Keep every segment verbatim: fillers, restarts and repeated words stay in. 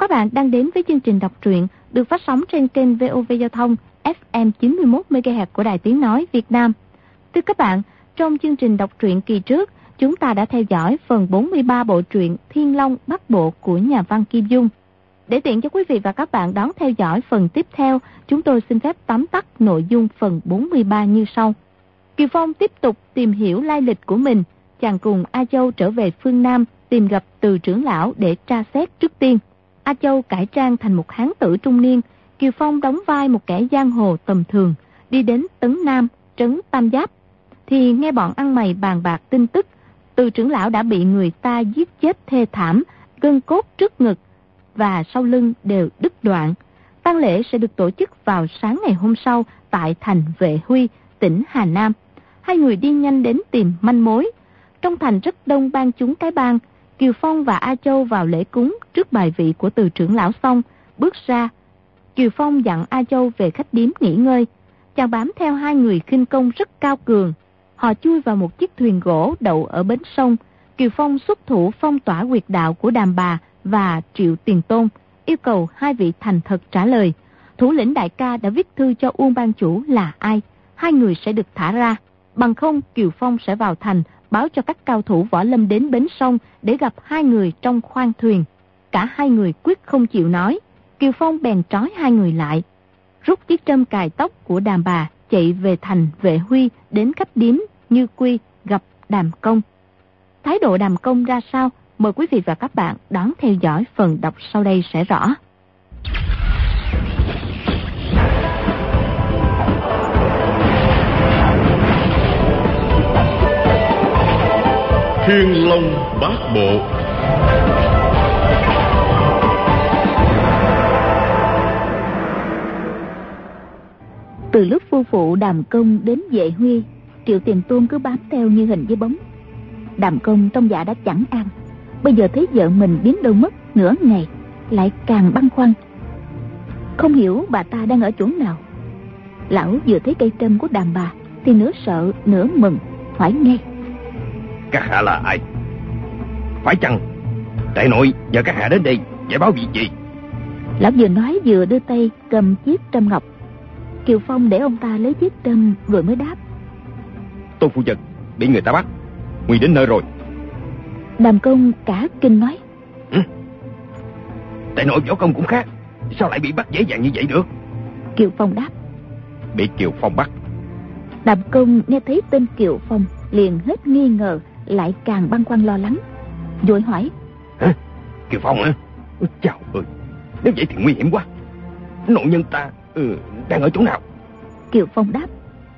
Các bạn đang đến với chương trình đọc truyện được phát sóng trên kênh vê o vê Giao thông ép em chín mươi mốt mê ga héc của Đài Tiếng Nói Việt Nam. Thưa các bạn, trong chương trình đọc truyện kỳ trước, chúng ta đã theo dõi phần bốn mươi ba bộ truyện Thiên Long Bắc Bộ của nhà văn Kim Dung. Để tiện cho quý vị và các bạn đón theo dõi phần tiếp theo, chúng tôi xin phép tóm tắt nội dung phần bốn mươi ba như sau. Kiều Phong tiếp tục tìm hiểu lai lịch của mình. Chàng cùng A Châu trở về phương Nam tìm gặp Từ trưởng lão để tra xét trước tiên. A Châu cải trang thành một hán tử trung niên, Kiều Phong đóng vai một kẻ giang hồ tầm thường, đi đến Tấn Nam, trấn Tam Giáp, thì nghe bọn ăn mày bàn bạc tin tức Từ trưởng lão đã bị người ta giết chết thê thảm, gân cốt trước ngực và sau lưng đều đứt đoạn. Tang lễ sẽ được tổ chức vào sáng ngày hôm sau tại thành Vệ Huy, tỉnh Hà Nam. Hai người đi nhanh đến tìm manh mối. Trong thành rất đông ban chúng cái bang. Kiều Phong và A Châu vào lễ cúng trước bài vị của Từ trưởng lão xong, bước ra. Kiều Phong dặn A Châu về khách điếm nghỉ ngơi. Chàng bám theo hai người khinh công rất cao cường. Họ chui vào một chiếc thuyền gỗ đậu ở bến sông. Kiều Phong xuất thủ phong tỏa huyệt đạo của Đàm Bà và Triệu Tiền Tôn, yêu cầu hai vị thành thật trả lời. Thủ lĩnh đại ca đã viết thư cho Uông ban chủ là ai, hai người sẽ được thả ra. Bằng không, Kiều Phong sẽ vào thành báo cho các cao thủ võ lâm đến bến sông để gặp hai người trong khoang thuyền. Cả hai người quyết không chịu nói. Kiều Phong bèn trói hai người lại, rút chiếc trâm cài tóc của Đàm Bà, chạy về thành Vệ Huy đến khách điếm Như Quy gặp Đàm Công. Thái độ Đàm Công ra sao? Mời quý vị và các bạn đón theo dõi phần đọc sau đây sẽ rõ. Thiên Long Bát Bộ. Từ lúc phu phụ Đàm Công đến Vệ Huy, Triệu Tiền Tôn cứ bám theo như hình với bóng. Đàm Công trong dạ đã chẳng an, bây giờ thấy vợ mình biến đâu mất nửa ngày, lại càng băn khoăn. Không hiểu bà ta đang ở chỗ nào. Lão vừa thấy cây trâm của Đàm Bà thì nửa sợ nửa mừng, hỏi ngay: Các hạ là ai? Phải chăng đại nội nhờ các hạ đến đây giải báo việc gì? Lão vừa nói vừa đưa tay cầm chiếc trâm ngọc. Kiều Phong để ông ta lấy chiếc trâm rồi mới đáp: Tôn phu nhân bị người ta bắt, nguy đến nơi rồi. Đàm Công cả kinh nói: ừ? Đại nội võ công cũng khác, sao lại bị bắt dễ dàng như vậy được? Kiều Phong đáp: Bị Kiều Phong bắt. Đàm Công nghe thấy tên Kiều Phong liền hết nghi ngờ, lại càng băn khoăn lo lắng, vội hỏi: Hả? Kiều Phong hả? Chào ơi, nếu vậy thì nguy hiểm quá. Nội nhân ta ừ, đang ở chỗ nào? Kiều Phong đáp: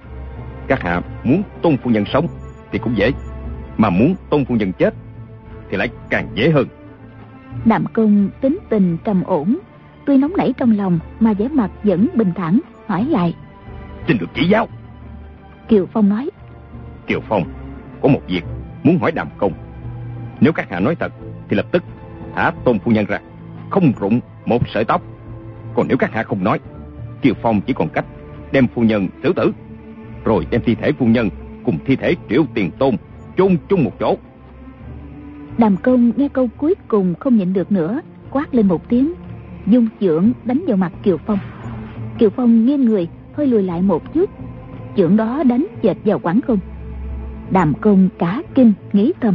Các hạ muốn Tôn phu nhân sống thì cũng dễ, mà muốn Tôn phu nhân chết thì lại càng dễ hơn. Đàm Công tính tình trầm ổn, tuy nóng nảy trong lòng mà vẻ mặt vẫn bình thản, hỏi lại: Xin được chỉ giáo. Kiều Phong nói: Kiều Phong có một việc muốn hỏi Đàm Công. Nếu các hạ nói thật thì lập tức thả Tôn phu nhân ra, không rụng một sợi tóc. Còn nếu các hạ không nói, Kiều Phong chỉ còn cách đem phu nhân xử tử, rồi đem thi thể phu nhân cùng thi thể Triệu Tiền Tôn chôn chung một chỗ. Đàm Công nghe câu cuối cùng không nhịn được nữa, quát lên một tiếng, dung chưởng đánh vào mặt Kiều Phong. Kiều Phong nghiêng người hơi lùi lại một chút, chưởng đó đánh chệch vào quảng không. Đàm Công cả kinh nghĩ thầm: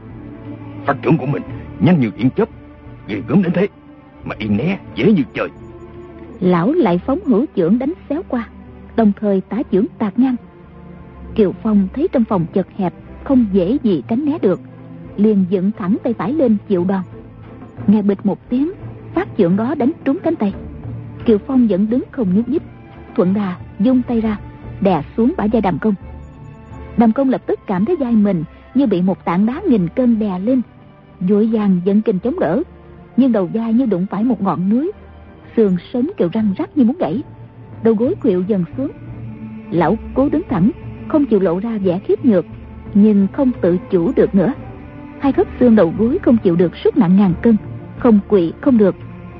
Phát chưởng của mình nhanh như điện chớp, ghê gớm đến thế mà yên né dễ như trời. Lão lại phóng hữu chưởng đánh xéo qua, đồng thời tả chưởng tạt ngang. Kiều Phong thấy trong phòng chật hẹp, không dễ gì tránh né được, liền dựng thẳng tay phải lên chịu đòn. Nghe bịch một tiếng, phát chưởng đó đánh trúng cánh tay. Kiều Phong vẫn đứng không nhúc nhích, thuận đà vung tay ra đè xuống bả vai Đàm Công. Đàm Công lập tức cảm thấy vai mình như bị một tảng đá nghìn cân đè lên, vội vàng dẫn kình chống đỡ, nhưng đầu vai như đụng phải một ngọn núi, xương sống kêu răng rắc như muốn gãy, đầu gối khuỵu dần xuống. Lão cố đứng thẳng, không chịu lộ ra vẻ khiếp nhược, nhưng không tự chủ được nữa. Hai khớp xương đầu gối không chịu được sức nặng ngàn cân, không quỵ không được.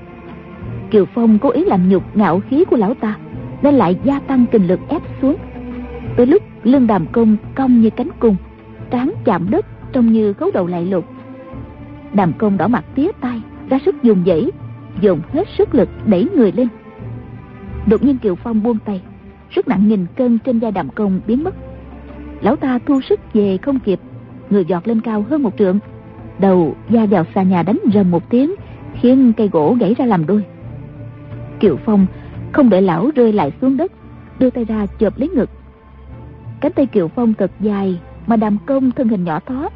Kiều Phong cố ý làm nhục ngạo khí của lão ta, nên lại gia tăng kình lực ép xuống. Tới lúc lưng Đàm Công cong như cánh cung, trán chạm đất trông như khấu đầu lại lục. Đàm Công đỏ mặt tía tai, ra sức dùng dãy, dồn hết sức lực đẩy người lên. Đột nhiên Kiều Phong buông tay, sức nặng nghìn cân trên vai Đàm Công biến mất. Lão ta thu sức về không kịp, người giọt lên cao hơn một trượng, đầu va vào xà nhà đánh rầm một tiếng, khiến cây gỗ gãy ra làm đôi. Kiều Phong không để lão rơi lại xuống đất, đưa tay ra chộp lấy ngực. Cánh tay Kiều Phong thật dài, mà Đàm Công thân hình nhỏ thó.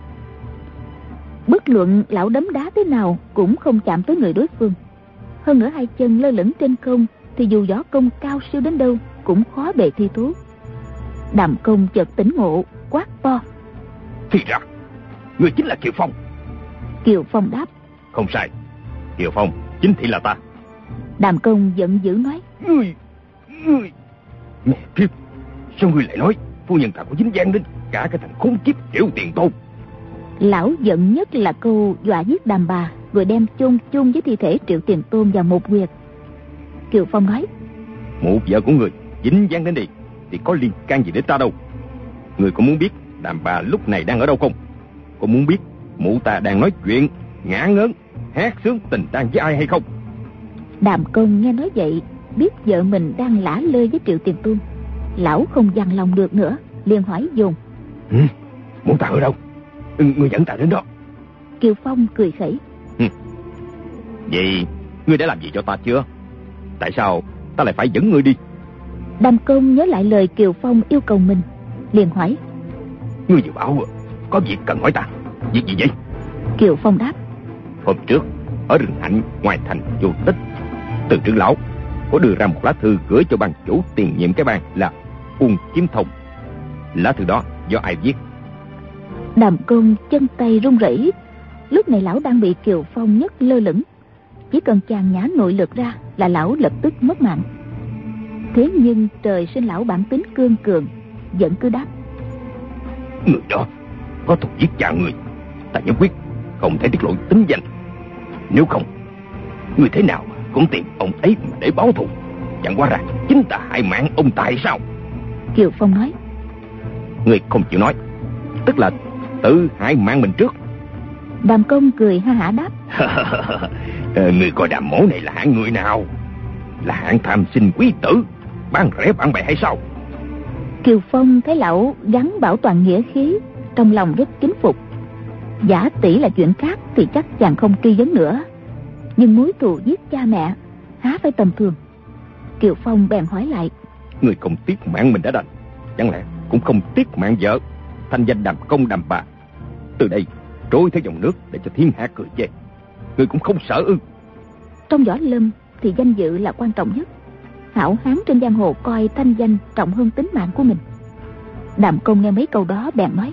Bất luận lão đấm đá thế nào cũng không chạm tới người đối phương. Hơn nữa hai chân lơ lửng trên không, thì dù võ công cao siêu đến đâu cũng khó bề thi thố. Đàm Công chợt tỉnh ngộ, quát to: Thì ra người chính là Kiều Phong. Kiều Phong đáp: Không sai, Kiều Phong chính thị là ta. Đàm Công giận dữ nói: Ngươi, ngươi, mẹ kiếp, sao ngươi lại nói phu nhân ta có dính dáng đến cả cái thằng khốn kiếp Triệu Tiền Tôn? Lão giận nhất là câu dọa giết Đàm bà, rồi đem chôn chung với thi thể Triệu Tiền Tôn vào một huyệt. Kiều Phong nói: Mụ vợ của người dính dáng đến đi thì có liên can gì đến ta đâu. Người có muốn biết Đàm bà lúc này đang ở đâu không? Có muốn biết mụ ta đang nói chuyện ngả ngớn hát sướng tình tang với ai hay không? Đàm Công nghe nói vậy, biết vợ mình đang lả lơi với Triệu Tiền Tôn, lão không dằn lòng được nữa, liền hỏi dồn: ừ, mụ ta ở đâu? Ừ, người dẫn ta đến đó. Kiều Phong cười khẩy: ừ. Vậy ngươi đã làm gì cho ta chưa? Tại sao ta lại phải dẫn ngươi đi? Đàm Công nhớ lại lời Kiều Phong yêu cầu mình, liền hỏi: Ngươi vừa bảo có việc cần hỏi ta, việc gì vậy? Kiều Phong đáp: Hôm trước ở rừng Hạnh ngoài thành Vô Tích, từ trưởng lão có đưa ra một lá thư gửi cho ban chủ tiền nhiệm cái bang là Uông Chiếm Thông. Lá thư đó do ai viết? Đàm Công chân tay run rẩy. Lúc này lão đang bị Kiều Phong nhấc lơ lửng, chỉ cần chàng nhả nội lực ra là lão lập tức mất mạng. Thế nhưng trời sinh lão bản tính cương cường, vẫn cứ đáp: Người đó có thù giết cha người, ta nhất quyết không thể tiết lộ tính danh. Nếu không, người thế nào cũng tìm ông ấy mà để báo thù. Chẳng qua ra chính ta hại mạng ông ta hay sao? Kiều Phong nói: Người không chịu nói, tức là tự hại mạng mình trước. Đàm Công cười ha hả đáp: Người coi Đàm mỗ này là hạng người nào? Là hạng tham sinh quý tử, bán rẻ bạn bè hay sao? Kiều Phong thấy lão gắn bảo toàn nghĩa khí, trong lòng rất kính phục. Giả tỷ là chuyện khác thì chắc chàng không truy vấn nữa, nhưng mối thù giết cha mẹ há phải tầm thường. Kiều Phong bèn hỏi lại: Người không tiếc mạng mình đã đành, chẳng lẽ cũng không tiếc mạng vợ, thanh danh Đàm Công Đàm bà từ đây trôi theo dòng nước để cho thiên hạ cười chê? Người cũng không sợ ư? Trong võ lâm thì danh dự là quan trọng nhất. Hảo hán trên giang hồ coi thanh danh trọng hơn tính mạng của mình. Đàm Công nghe mấy câu đó bèn nói: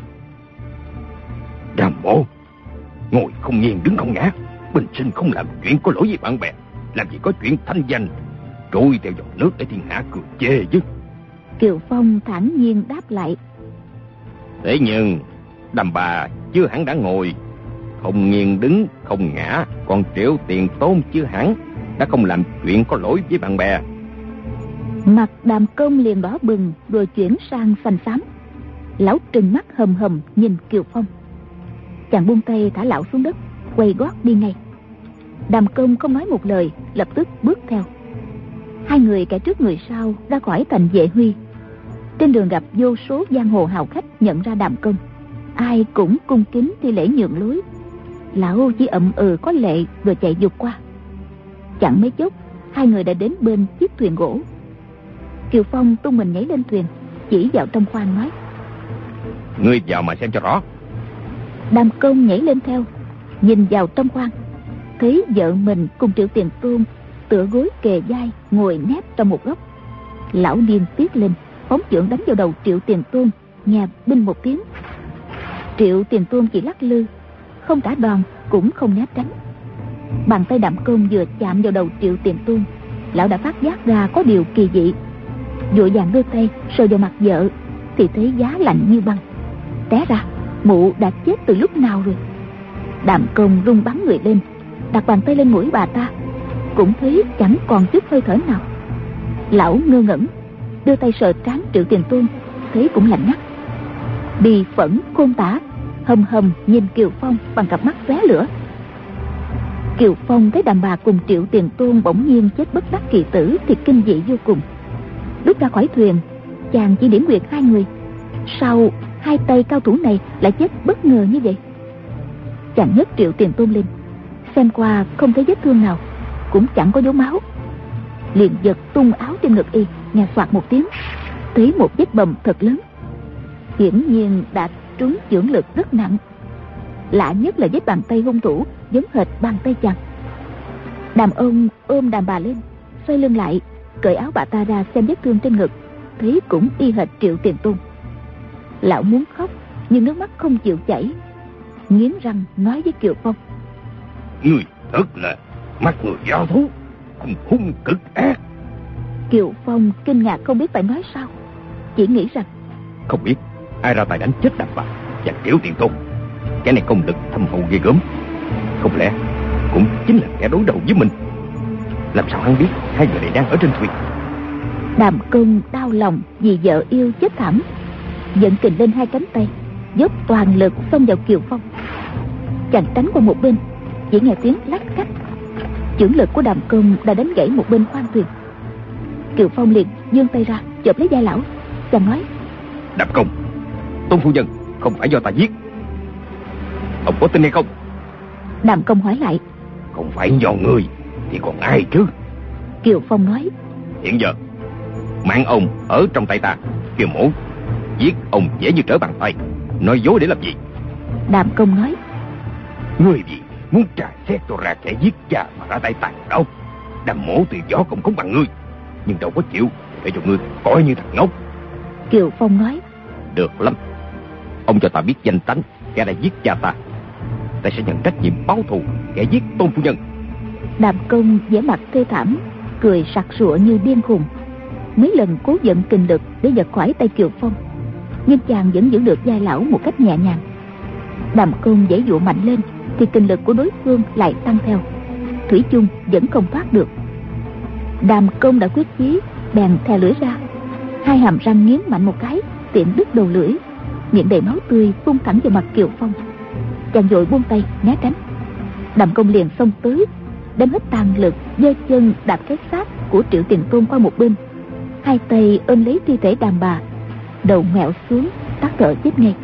Đàm mộ ngồi không nghiêng đứng không ngã, bình sinh không làm chuyện có lỗi với bạn bè, làm gì có chuyện thanh danh trôi theo dòng nước để thiên hạ cười chê chứ. Kiều Phong thản nhiên đáp lại: Thế nhưng Đàm bà chưa hẳn đã ngồi không nghiêng đứng không ngã, còn Triệu Tiền Tôn chưa hẳn đã không làm chuyện có lỗi với bạn bè. Mặt Đàm Công liền đỏ bừng rồi chuyển sang xanh xám. Lão trừng mắt hầm hầm nhìn Kiều Phong. Chàng buông tay thả lão xuống đất, quay gót đi ngay. Đàm Công không nói một lời, lập tức bước theo. Hai người kẻ trước người sau ra khỏi thành Vệ Huy. Trên đường gặp vô số giang hồ hào khách nhận ra Đàm Công, ai cũng cung kính thi lễ nhượng lối. Lão chỉ ậm ừ có lệ rồi chạy vụt qua. Chẳng mấy chốc hai người đã đến bên chiếc thuyền gỗ. Kiều Phong tung mình nhảy lên thuyền, chỉ vào trong khoang nói: Ngươi vào mà xem cho rõ. Đàm Công nhảy lên theo, nhìn vào trong khoang, thấy vợ mình cùng Triệu Tiền Tôn tựa gối kề vai ngồi nép trong một góc. Lão điên tiết lên, phóng chưởng đánh vào đầu Triệu Tiền Tôn, nghe binh một tiếng. Triệu Tiền Tôn chỉ lắc lư, không trả đòn cũng không né tránh. Bàn tay Đàm Công vừa chạm vào đầu Triệu Tiền Tôn, lão đã phát giác ra có điều kỳ dị, vội vàng đưa tay sờ vào mặt vợ, thì thấy giá lạnh như băng. Té ra mụ đã chết từ lúc nào rồi. Đàm Công run bắn người lên, đặt bàn tay lên mũi bà ta, cũng thấy chẳng còn chút hơi thở nào. Lão ngơ ngẩn, đưa tay sờ trán Triệu Tiền Tôn, thấy cũng lạnh ngắt. Bi phẫn khôn tả, hầm hầm nhìn Kiều Phong bằng cặp mắt lóe lửa. Kiều Phong thấy đàn bà cùng Triệu Tiền Tôn bỗng nhiên chết bất đắc kỳ tử thì kinh dị vô cùng. Lúc ra khỏi thuyền, chàng chỉ điểm huyệt hai người, sao hai tay cao thủ này lại chết bất ngờ như vậy? Chàng nhấc Triệu Tiền Tôn lên, xem qua không thấy vết thương nào, cũng chẳng có dấu máu, liền giật tung áo trên ngực y, nghe soạt một tiếng, thấy một vết bầm thật lớn, hiển nhiên đã trúng chưởng lực rất nặng. Lạ nhất là vết bàn tay hung thủ giống hệt bàn tay chàng. Đàn ông ôm đàn bà lên, xoay lưng lại, cởi áo bà ta ra xem vết thương trên ngực, thấy cũng y hệt Triệu Tiền Tôn. Lão muốn khóc nhưng nước mắt không chịu chảy, nghiến răng nói với Kiều Phong: Người thật là mắt người giao thú, hung hung cực ác. Kiều Phong kinh ngạc không biết phải nói sao, chỉ nghĩ rằng không biết ai ra tay đánh chết đàn bà và Triệu Tiền Tôn. Cái này công lực thâm hậu ghê gớm, không lẽ cũng chính là kẻ đối đầu với mình? Làm sao hắn biết hai người này đang ở trên thuyền? Đàm Công đau lòng vì vợ yêu chết thảm, giận kình lên hai cánh tay, dốc toàn lực xông vào Kiều Phong. Chàng tránh qua một bên, chỉ nghe tiếng lách cách, chưởng lực của Đàm Công đã đánh gãy một bên khoang thuyền. Kiều Phong liền giương tay ra chộp lấy vai lão. Chàng nói: Đàm Công, Tôn phu nhân không phải do ta giết, ông có tin hay không? Đàm Công hỏi lại: Không phải do người thì còn ai chứ? Kiều Phong nói: Hiện giờ mạng ông ở trong tay ta, Kiều mổ giết ông dễ như trở bàn tay, nói dối để làm gì? Đàm Công nói: Người gì muốn trà xét tôi ra kẻ giết cha mà ra tay tàn độc? Đàm mổ tuy võ không cống bằng ngươi, nhưng đâu có chịu để cho ngươi coi như thằng ngốc. Kiều Phong nói: Được lắm, ông cho ta biết danh tánh kẻ đã giết cha ta, ta sẽ nhận trách nhiệm báo thù kẻ giết Tôn phu nhân. Đàm Công vẻ mặt thê thảm, cười sặc sụa như điên khùng, mấy lần cố giận kình lực để giật khỏi tay Kiều Phong, nhưng chàng vẫn giữ được vai lão một cách nhẹ nhàng. Đàm Công giãy dụa mạnh lên thì kình lực của đối phương lại tăng theo, thủy chung vẫn không thoát được. Đàm Công đã quyết chí, bèn thè lưỡi ra, hai hàm răng nghiến mạnh một cái, tiện đứt đầu lưỡi, miệng đầy máu tươi phun thẳng vào mặt Kiều Phong. Chàng vội buông tay né tránh. Đàm Công liền xông tới, đem hết tàn lực giơ chân đạp cái xác của Triệu Tiền Tôn qua một bên, hai tay ôm lấy thi thể đàn bà, đầu ngẹo xuống tắt thở chết ngay.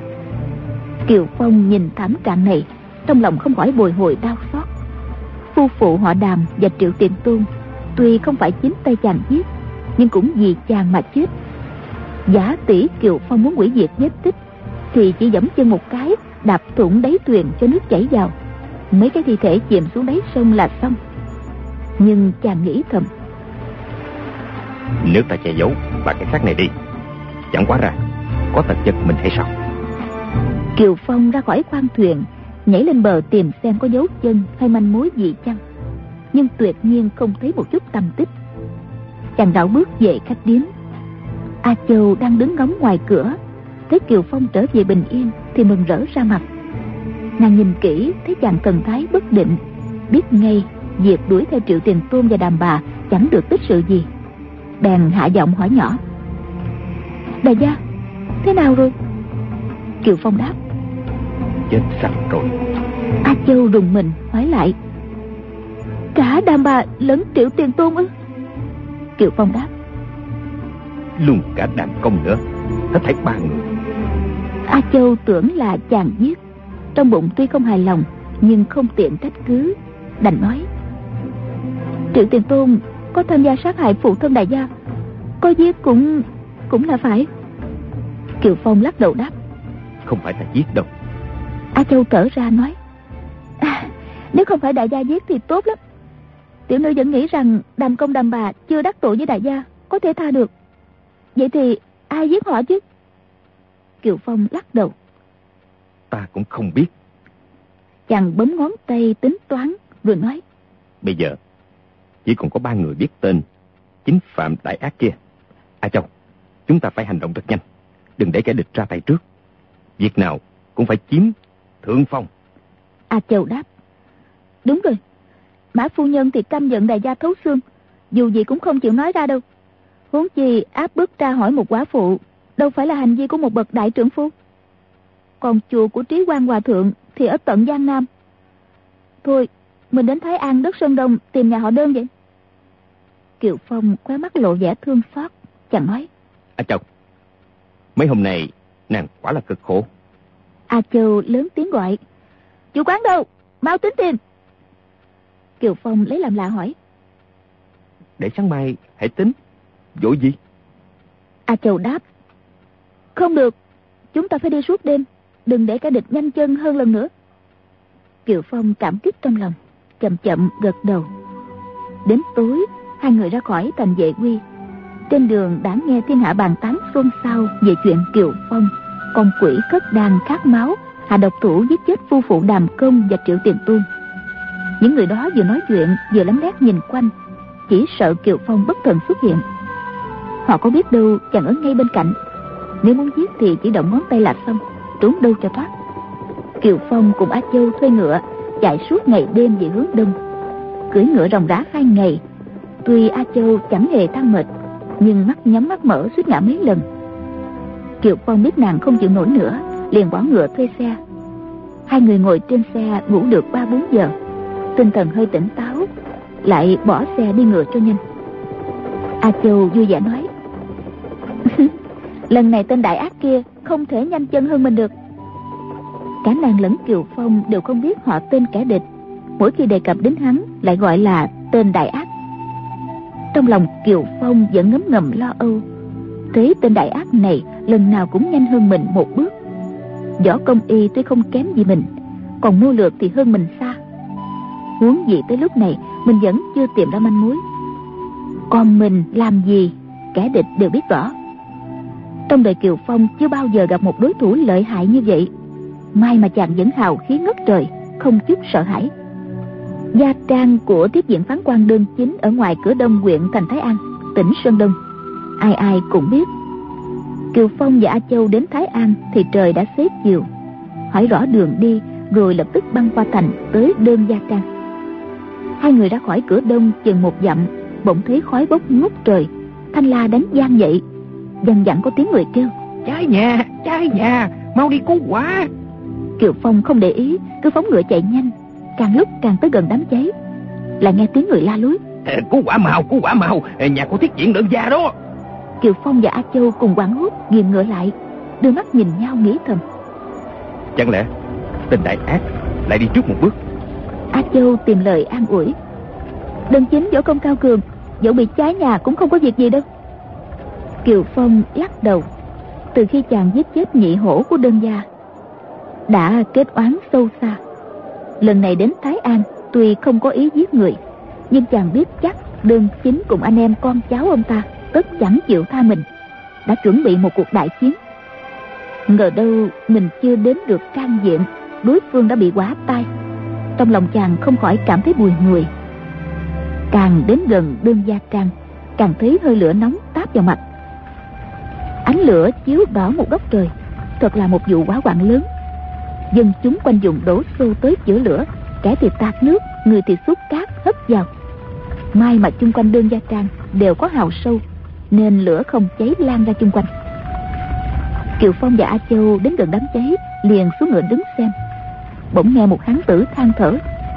Kiều Phong nhìn thảm trạng này, trong lòng không khỏi bồi hồi đau xót. Phu phụ họ Đàm và Triệu Tiền Tôn tuy không phải chính tay chàng giết, nhưng cũng vì chàng mà chết. Giả tỷ Kiều Phong muốn hủy diệt vết tích thì chỉ giẫm chân một cái, đạp thủng đáy thuyền cho nước chảy vào, mấy cái thi thể chìm xuống đáy sông là xong. Nhưng chàng nghĩ thầm: Nếu ta che giấu và cái xác này đi, chẳng quá ra có tật giật mình hay sao? Kiều Phong ra khỏi khoang thuyền, nhảy lên bờ tìm xem có dấu chân hay manh mối gì chăng, nhưng tuyệt nhiên không thấy một chút tăm tích. Chàng rảo bước về khách điếm. A Châu đang đứng ngóng ngoài cửa, thấy Kiều Phong trở về bình yên thì mừng rỡ ra mặt. Nàng nhìn kỹ thấy chàng thần thái bất định, biết ngay việc đuổi theo Triệu Tiền Tôn và đàn bà chẳng được tích sự gì, bèn hạ giọng hỏi nhỏ: Đại gia, thế nào rồi? Kiều Phong đáp: Chết sạch rồi. A Châu rùng mình hỏi lại: Cả đàn bà lẫn Triệu Tiền Tôn ư? Kiều Phong đáp: Luôn cả Đàm Công nữa, hết thảy ba người. A Châu tưởng là chàng giết, trong bụng tuy không hài lòng nhưng không tiện trách cứ, đành nói: Triệu Tiền Tôn có tham gia sát hại phụ thân đại gia, có giết cũng cũng là phải. Kiều Phong lắc đầu đáp: Không phải ta giết đâu. A Châu thở ra nói: à, nếu không phải đại gia giết thì tốt lắm. Tiểu nữ vẫn nghĩ rằng Đàm Công đàm bà chưa đắc tội với đại gia, có thể tha được. Vậy thì ai giết họ chứ? Kiều Phong lắc đầu: Ta cũng không biết. Chàng bấm ngón tay tính toán rồi nói: Bây giờ chỉ còn có ba người biết tên chính phạm đại ác kia. A Châu, chúng ta phải hành động rất nhanh, đừng để kẻ địch ra tay trước. Việc nào cũng phải chiếm thượng phong. A Châu đáp: Đúng rồi, Mã phu nhân thì căm giận đại gia thấu xương, dù gì cũng không chịu nói ra đâu. Huống chi áp bức tra hỏi một quả phụ, đâu phải là hành vi của một bậc đại trưởng phu. Còn chùa của Trí Quang Hòa Thượng thì ở tận Giang Nam. Thôi, mình đến Thái An đất Sơn Đông tìm nhà họ Đơn vậy? Kiều Phong khóe mắt lộ vẻ thương xót, chàng nói. À Châu, mấy hôm nay nàng quả là cực khổ. A Châu lớn tiếng gọi. Chủ quán đâu? Mau tính tìm. Kiều Phong lấy làm lạ hỏi. Để sáng mai hãy tính. Vội gì? A Châu đáp. Không được, chúng ta phải đi suốt đêm, đừng để kẻ địch nhanh chân hơn lần nữa. Kiều Phong cảm kích trong lòng, chậm chậm gật đầu. Đến tối, hai người ra khỏi thành Vệ Quy. Trên đường đã nghe thiên hạ bàn tán xôn xao về chuyện Kiều Phong, con quỷ cất đàn khát máu, hạ độc thủ giết chết phu phụ Đàm Công và Triệu Tiền Tuôn. Những người đó vừa nói chuyện vừa lấm lét nhìn quanh, chỉ sợ Kiều Phong bất thần xuất hiện. Họ có biết đâu chàng ở ngay bên cạnh, nếu muốn giết thì chỉ động ngón tay là xong, trốn đâu cho thoát. Kiều Phong cùng A Châu thuê ngựa chạy suốt ngày đêm về hướng đông, cưỡi ngựa ròng rã hai ngày. Tuy A Châu chẳng hề than mệt, nhưng mắt nhắm mắt mở suýt ngã mấy lần. Kiều Phong biết nàng không chịu nổi nữa, liền bỏ ngựa thuê xe. Hai người ngồi trên xe ngủ được ba bốn giờ, tinh thần hơi tỉnh táo, lại bỏ xe đi ngựa cho nhanh. A Châu vui vẻ nói. Lần này tên đại ác kia không thể nhanh chân hơn mình được. Cả nàng lẫn Kiều Phong đều không biết họ tên kẻ địch, mỗi khi đề cập đến hắn lại gọi là tên đại ác. Trong lòng Kiều Phong vẫn ngấm ngầm lo âu, thấy tên đại ác này lần nào cũng nhanh hơn mình một bước. Võ công y tuy không kém gì mình, còn mưu lược thì hơn mình xa. Huống gì tới lúc này mình vẫn chưa tìm ra manh mối. Còn mình làm gì kẻ địch đều biết rõ. Trong đời Kiều Phong chưa bao giờ gặp một đối thủ lợi hại như vậy. May mà chàng vẫn hào khí ngất trời, không chút sợ hãi. Gia trang của tiếp viện phán quan Đơn Chính ở ngoài cửa đông huyện thành Thái An, tỉnh Sơn Đông, ai ai cũng biết. Kiều Phong và A Châu đến Thái An thì trời đã xế chiều. Hỏi rõ đường đi rồi lập tức băng qua thành tới Đơn Gia Trang. Hai người ra khỏi cửa đông chừng một dặm, bỗng thấy khói bốc ngút trời, thanh la đánh vang dậy. Dần dặn có tiếng người kêu. Cháy nhà, cháy nhà, mau đi cứu hỏa. Kiều Phong không để ý, cứ phóng ngựa chạy nhanh, càng lúc càng tới gần đám cháy. Lại nghe tiếng người la lối. Cứu hỏa mau, cứu hỏa mau, nhà của Thiết Diện Đơn Gia đó. Kiều Phong và A Châu cùng hoảng hốt ghìm ngựa lại, đưa mắt nhìn nhau nghĩ thầm. Chẳng lẽ tên đại ác lại đi trước một bước? A Châu tìm lời an ủi. Đơn Chính võ công cao cường, dẫu bị cháy nhà cũng không có việc gì đâu. Kiều Phong lắc đầu. Từ khi chàng giết chết nhị hổ của Đơn Gia, đã kết oán sâu xa. Lần này đến Thái An tuy không có ý giết người, nhưng chàng biết chắc Đơn Chính cùng anh em con cháu ông ta tất chẳng chịu tha mình, đã chuẩn bị một cuộc đại chiến. Ngờ đâu mình chưa đến được can diện, đối phương đã bị quá tay. Trong lòng chàng không khỏi cảm thấy bùi ngùi. Càng đến gần Đơn Gia Trang, càng thấy hơi lửa nóng táp vào mặt. Ánh lửa chiếu đỏ một góc trời, thật là một vụ hỏa hoạn lớn. Dân chúng quanh vùng đổ xô tới chữa lửa, kẻ thì tạt nước, người thì xúc cát hất vào. May mà chung quanh Đơn Gia Trang đều có hào sâu, nên lửa không cháy lan ra chung quanh. Kiều Phong và A Châu đến gần đám cháy, liền xuống ngựa đứng xem. Bỗng nghe một hán tử than thở.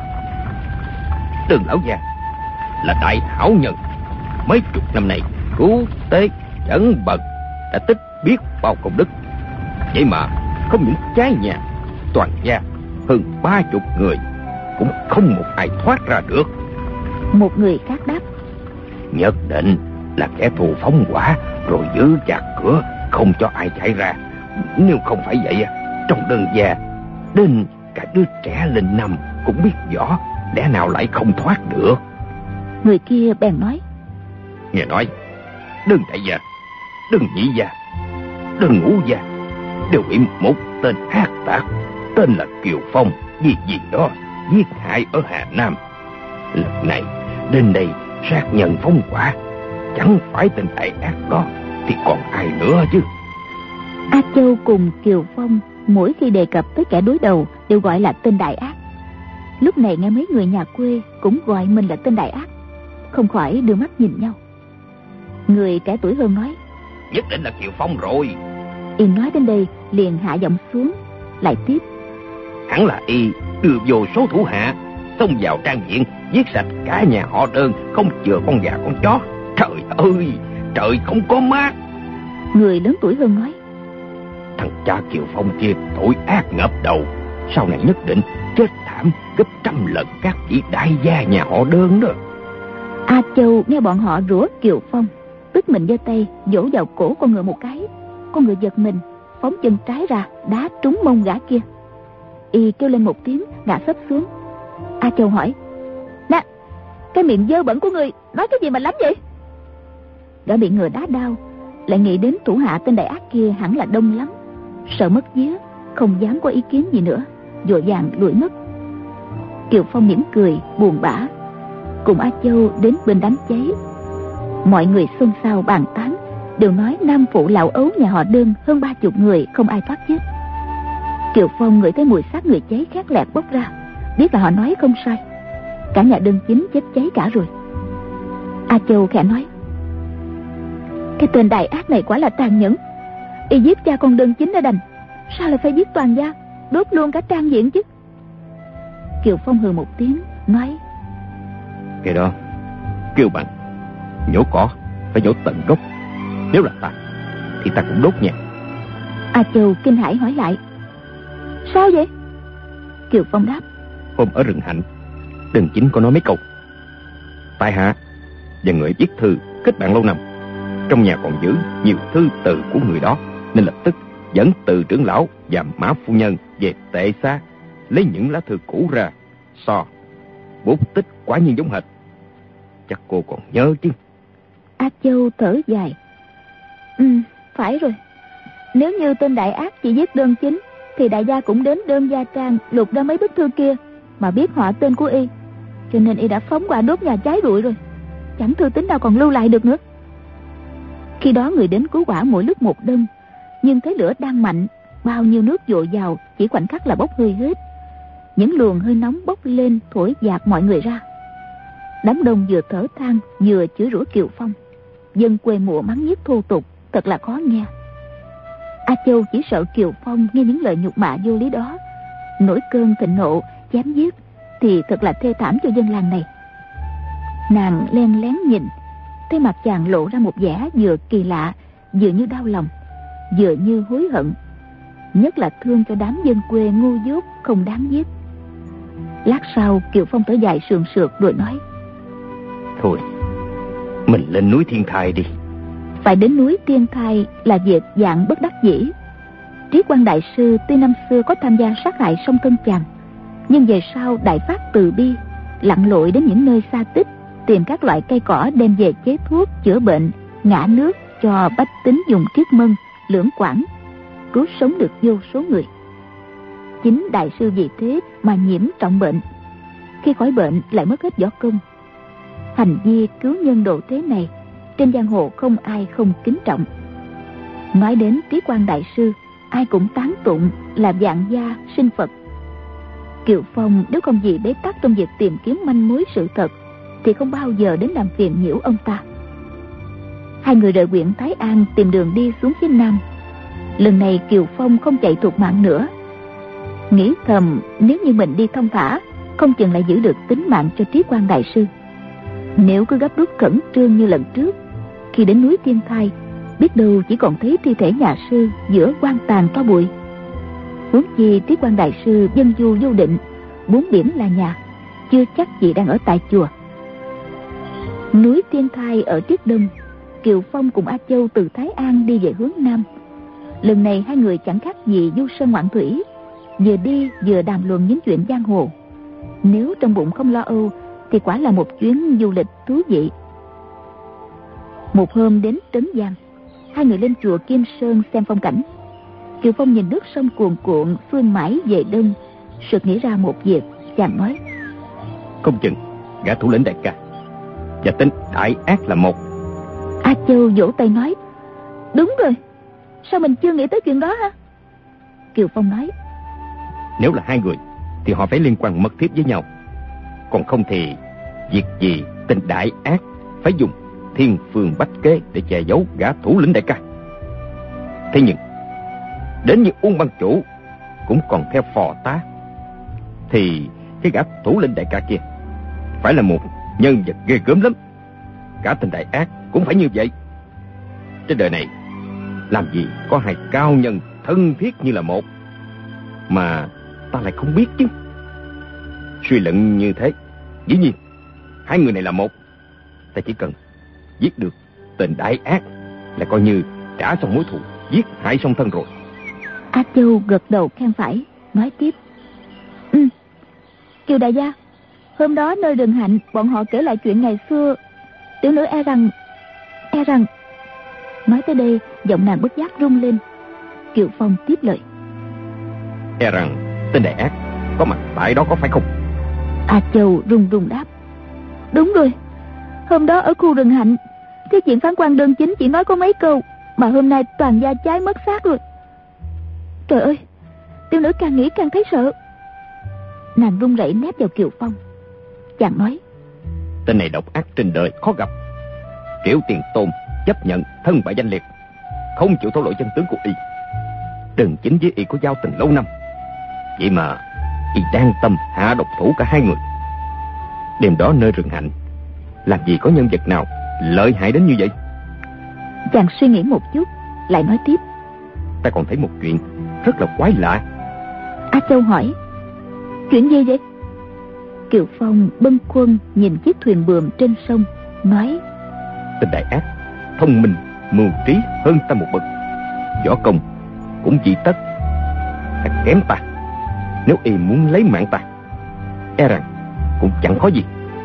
Đơn lão già là đại hảo nhân, mấy chục năm nay cứu tế dẫn bậc, đã tích biết bao công đức. Vậy mà không những cháy nhà, toàn gia hơn ba chục người cũng không một ai thoát ra được. Một người khác đáp. Nhất định là kẻ thù phóng hỏa rồi giữ chặt cửa, không cho ai chạy ra. Nếu không phải vậy, trong Đơn gia đến cả đứa trẻ lên năm cũng biết võ, lẽ nào lại không thoát được. Người kia bèn nói. Nghe nói Đơn đại gia, Đơn nhị gia, Đơn ngũ gia đều bị một tên ác tặc tên là Kiều Phong vì gì đó giết hại ở Hà Nam. Lần này đến đây sát nhân phóng hỏa, chẳng phải tên đại ác đó thì còn ai nữa chứ. A Châu cùng Kiều Phong mỗi khi đề cập tới kẻ đối đầu đều gọi là tên đại ác. Lúc này nghe mấy người nhà quê cũng gọi mình là tên đại ác, không khỏi đưa mắt nhìn nhau. Người trẻ tuổi hơn nói. Nhất định là Kiều Phong rồi. Y nói đến đây liền hạ giọng xuống, lại tiếp. Hẳn là y đưa vô số thủ hạ, xông vào trang viện, giết sạch cả nhà họ Đơn, không chừa con gà con chó. Trời ơi, trời không có mát. Người lớn tuổi hơn nói: Thằng cha Kiều Phong kia tội ác ngập đầu, sau này nhất định chết thảm gấp trăm lần các vị đại gia nhà họ Đơn đó. A Châu nghe bọn họ rủa Kiều Phong, tức mình giơ tay vỗ vào cổ con ngựa một cái. Con ngựa giật mình, phóng chân trái ra, đá trúng mông gã kia. Y kêu lên một tiếng, ngã sấp xuống. A Châu hỏi: Nè, cái miệng dơ bẩn của người nói cái gì mà lắm vậy? Gã bị ngựa đá đau, lại nghĩ đến thủ hạ tên đại ác kia hẳn là đông lắm, sợ mất vía, không dám có ý kiến gì nữa, vội vàng lùi mất. Kiều Phong mỉm cười buồn bã, cùng A Châu đến bên đám cháy. Mọi người xôn xao bàn tán, đều nói nam phụ lão ấu nhà họ Đơn hơn ba chục người không ai thoát chết. Kiều Phong ngửi thấy mùi xác người cháy khét lẹt bốc ra, biết là họ nói không sai, cả nhà Đơn Chính chết cháy cả rồi. A Châu khẽ nói: Cái tên đại ác này quả là tàn nhẫn, y giết cha con Đơn Chính đã đành, sao lại phải giết toàn gia, đốt luôn cả trang viện chứ? Kiều Phong hừ một tiếng nói: Cái đó kêu bằng nhổ cỏ phải nhổ tận gốc, nếu là ta thì ta cũng đốt nhà. A Châu kinh hãi hỏi lại: Sao vậy? Kiều Phong đáp: Hôm ở rừng Hạnh, Đơn Chính có nói mấy câu. Tại hạ và người viết thư kết bạn lâu năm, trong nhà còn giữ nhiều thư từ của người đó, nên lập tức dẫn từ trưởng lão và Mã phu nhân về tệ xá, lấy những lá thư cũ ra so. Bút tích quả nhiên giống hệt. Chắc cô còn nhớ chứ? A Châu thở dài: Ừ, phải rồi. Nếu như tên đại ác chỉ giết Đơn Chính, thì đại gia cũng đến Đơn Gia Trang lục ra mấy bức thư kia mà biết họ tên của y, cho nên y đã phóng hỏa đốt nhà cháy rụi rồi, chẳng thư tín nào còn lưu lại được nữa. Khi đó người đến cứu hỏa mỗi lúc một đơn, nhưng thấy lửa đang mạnh, bao nhiêu nước dội vào chỉ khoảnh khắc là bốc hơi hết. Những luồng hơi nóng bốc lên thổi dạt mọi người ra. Đám đông vừa thở than vừa chửi rủa Kiều Phong, dân quê mùa mắng nhiếc thô tục, thật là khó nghe. A Châu chỉ sợ Kiều Phong nghe những lời nhục mạ vô lý đó, nổi cơn thịnh nộ chém giết, thì thật là thê thảm cho dân làng này. Nàng len lén nhìn, thấy mặt chàng lộ ra một vẻ vừa kỳ lạ, vừa như đau lòng, vừa như hối hận, nhất là thương cho đám dân quê ngu dốt không đáng giết. Lát sau Kiều Phong thở dài sườn sượt rồi nói: Thôi, mình lên núi Thiên Thai đi. Phải đến núi Thiên Thai là việc dạng bất đắc dĩ. Trí Quang đại sư tuy năm xưa có tham gia sát hại song thân chàng, nhưng về sau đại phát từ bi, lặn lội đến những nơi xa tích, tìm các loại cây cỏ đem về chế thuốc chữa bệnh, ngã nước cho bách tính dùng triết mân, lưỡng quảng, cứu sống được vô số người. Chính đại sư vì thế mà nhiễm trọng bệnh, khi khỏi bệnh lại mất hết võ công. Hành vi cứu nhân độ thế này trên giang hồ không ai không kính trọng. Nói đến Trí Quang đại sư, ai cũng tán tụng là vạn gia sinh Phật. Kiều Phong nếu không gì bế tắc trong việc tìm kiếm manh mối sự thật, thì không bao giờ đến làm phiền nhiễu ông ta. Hai người rời huyện Thái An tìm đường đi xuống phía nam. Lần này Kiều Phong không chạy thuộc mạng nữa, nghĩ thầm nếu như mình đi thông thả, không chừng lại giữ được tính mạng cho Trí Quang đại sư. Nếu cứ gấp rút khẩn trương như lần trước, khi đến núi Thiên Thai, biết đâu chỉ còn thấy thi thể nhà sư giữa quan tàn tro bụi. Huống chi Trí Quang đại sư dân du vô định, bốn biển là nhà, chưa chắc gì đang ở tại chùa. Núi Thiên Thai ở Triết Đông, Kiều Phong cùng A Châu từ Thái An đi về hướng nam. Lần này hai người chẳng khác gì du sơn ngoạn thủy, vừa đi vừa đàm luận những chuyện giang hồ. Nếu trong bụng không lo âu thì quả là một chuyến du lịch thú vị. Một hôm đến Trấn Giang, hai người lên chùa Kim Sơn xem phong cảnh. Kiều Phong nhìn nước sông cuồn cuộn xuôi mãi về đông, sực nghĩ ra một việc. Chàng nói: Không chừng gã thủ lĩnh đại ca và tên đại ác là một. A Châu vỗ tay nói: Đúng rồi, sao mình chưa nghĩ tới chuyện đó hả? Kiều Phong nói: Nếu là hai người thì họ phải liên quan mật thiết với nhau, còn không thì việc gì tên đại ác phải dùng thiên phương bách kế để che giấu gã thủ lĩnh đại ca. Thế nhưng đến như Uông Bang chủ cũng còn theo phò tá, thì cái gã thủ lĩnh đại ca kia phải là một nhân vật ghê gớm lắm. Cả tên đại ác cũng phải như vậy. Trên đời này làm gì có hai cao nhân thân thiết như là một mà ta lại không biết chứ. Suy luận như thế, dĩ nhiên hai người này là một. Ta chỉ cần giết được tên đại ác là coi như trả xong mối thù giết hại song thân rồi. A Châu gật đầu khen phải, nói tiếp. Ừ, Kiều đại gia, hôm đó nơi Rừng Hạnh bọn họ kể lại chuyện ngày xưa. Tiểu nữ e rằng E rằng Nói tới đây giọng nàng bất giác rung lên. Kiều Phong tiếp lời. E rằng tên đại ác có mặt tại đó có phải không? A Châu run run đáp. Đúng rồi, hôm đó ở khu Rừng Hạnh, cái chuyện phán quan đơn chính chỉ nói có mấy câu, mà hôm nay toàn gia trái mất xác rồi. Trời ơi, tiểu nữ càng nghĩ càng thấy sợ. Nàng run rẩy nép vào Kiều Phong. Chàng nói. Tên này độc ác trên đời khó gặp. Triệu Tiền Tôn chấp nhận thân bại danh liệt, không chịu thổ lộ chân tướng của y. Đừng chính với y có giao tình lâu năm, vậy mà y đang tâm hạ độc thủ cả hai người. Đêm đó nơi Rừng Hạnh làm gì có nhân vật nào lợi hại đến như vậy? Chàng suy nghĩ một chút, lại nói tiếp. Ta còn thấy một chuyện rất là quái lạ. A Châu hỏi. Chuyện gì vậy? Kiều Phong bâng khuâng nhìn chiếc thuyền buồm trên sông, nói. Tên đại ác thông minh mưu trí hơn ta một bậc, võ công cũng chỉ tất là kém ta. Nếu y muốn lấy mạng ta, e rằng cũng chẳng khó gì.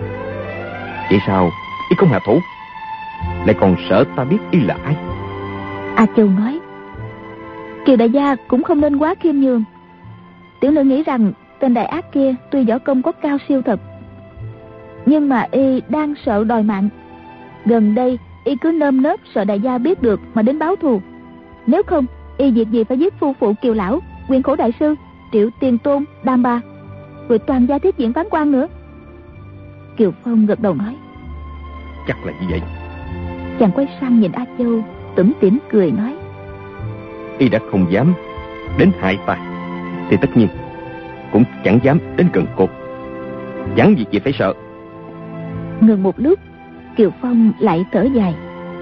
Vậy sao y không hạ thủ, lại còn sợ ta biết y là ai? A Châu nói. Kiều đại gia cũng không nên quá khiêm nhường. Tiểu nữ nghĩ rằng tên đại ác kia tuy võ công có cao siêu thật, nhưng mà y đang sợ đòi mạng. Gần đây y cứ nơm nớp sợ đại gia biết được mà đến báo thù. Nếu không, y việc gì phải giết phu phụ Kiều lão, Quyền Khổ đại sư, Triệu Tiền Tôn, Đam Ba, rồi toàn gia thiết diện phán quan nữa. Kiều Phong gật đầu nói. Chắc là như vậy. Chàng quay sang nhìn A Châu, tủm tỉm cười nói. Y đã không dám đến hại ta, thì tất nhiên cũng chẳng dám đến gần cô. Chẳng việc gì phải sợ. Ngừng một lúc, Kiều Phong lại thở dài.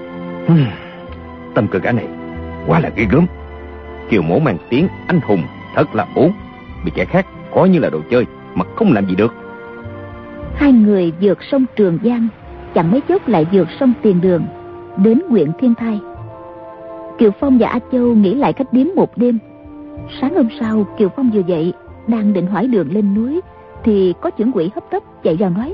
Tâm cơ gã này quá là ghê gớm. Kiều mổ mang tiếng anh hùng thật là ổn, bị kẻ khác coi như là đồ chơi mà không làm gì được. Hai người vượt sông Trường Giang, chẳng mấy chốc lại vượt sông Tiền Đường, đến huyện Thiên Thai. Kiều Phong và A Châu nghỉ lại khách điếm một đêm. Sáng hôm sau, Kiều Phong vừa dậy, đang định hỏi đường lên núi, thì có chưởng quỷ hấp tấp chạy ra nói.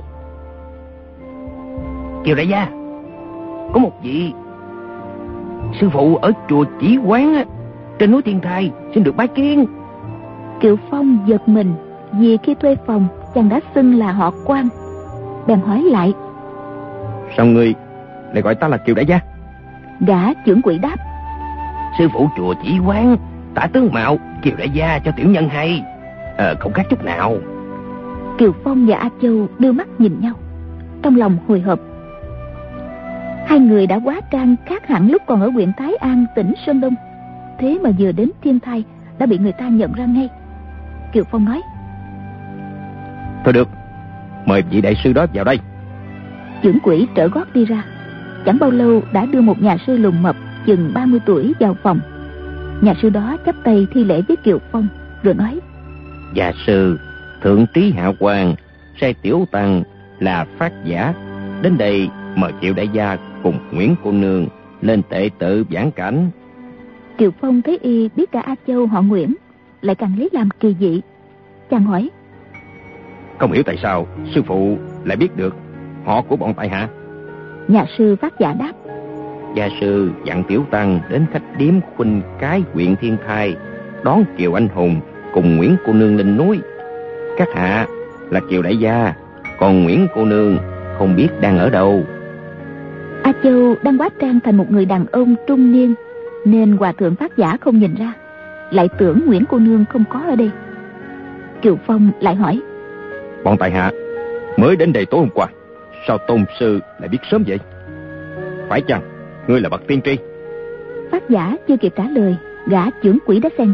Kiều đại gia, có một vị sư phụ ở chùa Chỉ Quán trên núi Thiên Thai xin được bái kiến. Kiều Phong giật mình, vì khi thuê phòng chàng đã xưng là họ Quan. Bèn hỏi lại. Sao ngươi lại gọi ta là Kiều đại gia? Gã chưởng quỷ đáp. Sư phụ chùa Chỉ Quán tả tướng mạo Kiều đại gia cho tiểu nhân hay, ờ, không khác chút nào. Kiều Phong và A Châu đưa mắt nhìn nhau, trong lòng hồi hộp. Hai người đã hóa trang khác hẳn lúc còn ở huyện Thái An, tỉnh Sơn Đông. Thế mà vừa đến Thiên Thai đã bị người ta nhận ra ngay. Kiều Phong nói. Thôi được, mời vị đại sư đó vào đây. Chưởng quỷ trở gót đi ra. Chẳng bao lâu đã đưa một nhà sư lùn mập chừng ba mươi tuổi vào phòng. Nhà sư đó chắp tay thi lễ với Kiều Phong rồi nói. Gia sư thượng trí hạ quan sai tiểu tăng là phát giả đến đây mời Kiều đại gia cùng Nguyễn cô nương lên tệ tự giảng cảnh. Kiều Phong thấy y biết cả A Châu họ Nguyễn, lại càng lấy làm kỳ dị. Chàng hỏi. Không hiểu tại sao sư phụ lại biết được họ của bọn tại hạ? Nhà sư phát giả đáp. Gia sư dặn tiểu tăng đến khách điếm Khuynh Cái huyện Thiên Thai đón Kiều anh hùng cùng Nguyễn cô nương lên núi. Các hạ là Kiều đại gia, còn Nguyễn cô nương không biết đang ở đâu. A Châu đang hóa trang thành một người đàn ông trung niên, nên hòa thượng phát giả không nhìn ra, lại tưởng Nguyễn cô nương không có ở đây. Kiều Phong lại hỏi. Bọn tại hạ mới đến đây tối hôm qua, sao tôn sư lại biết sớm vậy? Phải chăng ngươi là bậc tiên tri? Phát giả chưa kịp trả lời, gã chưởng quỷ đã xen vào.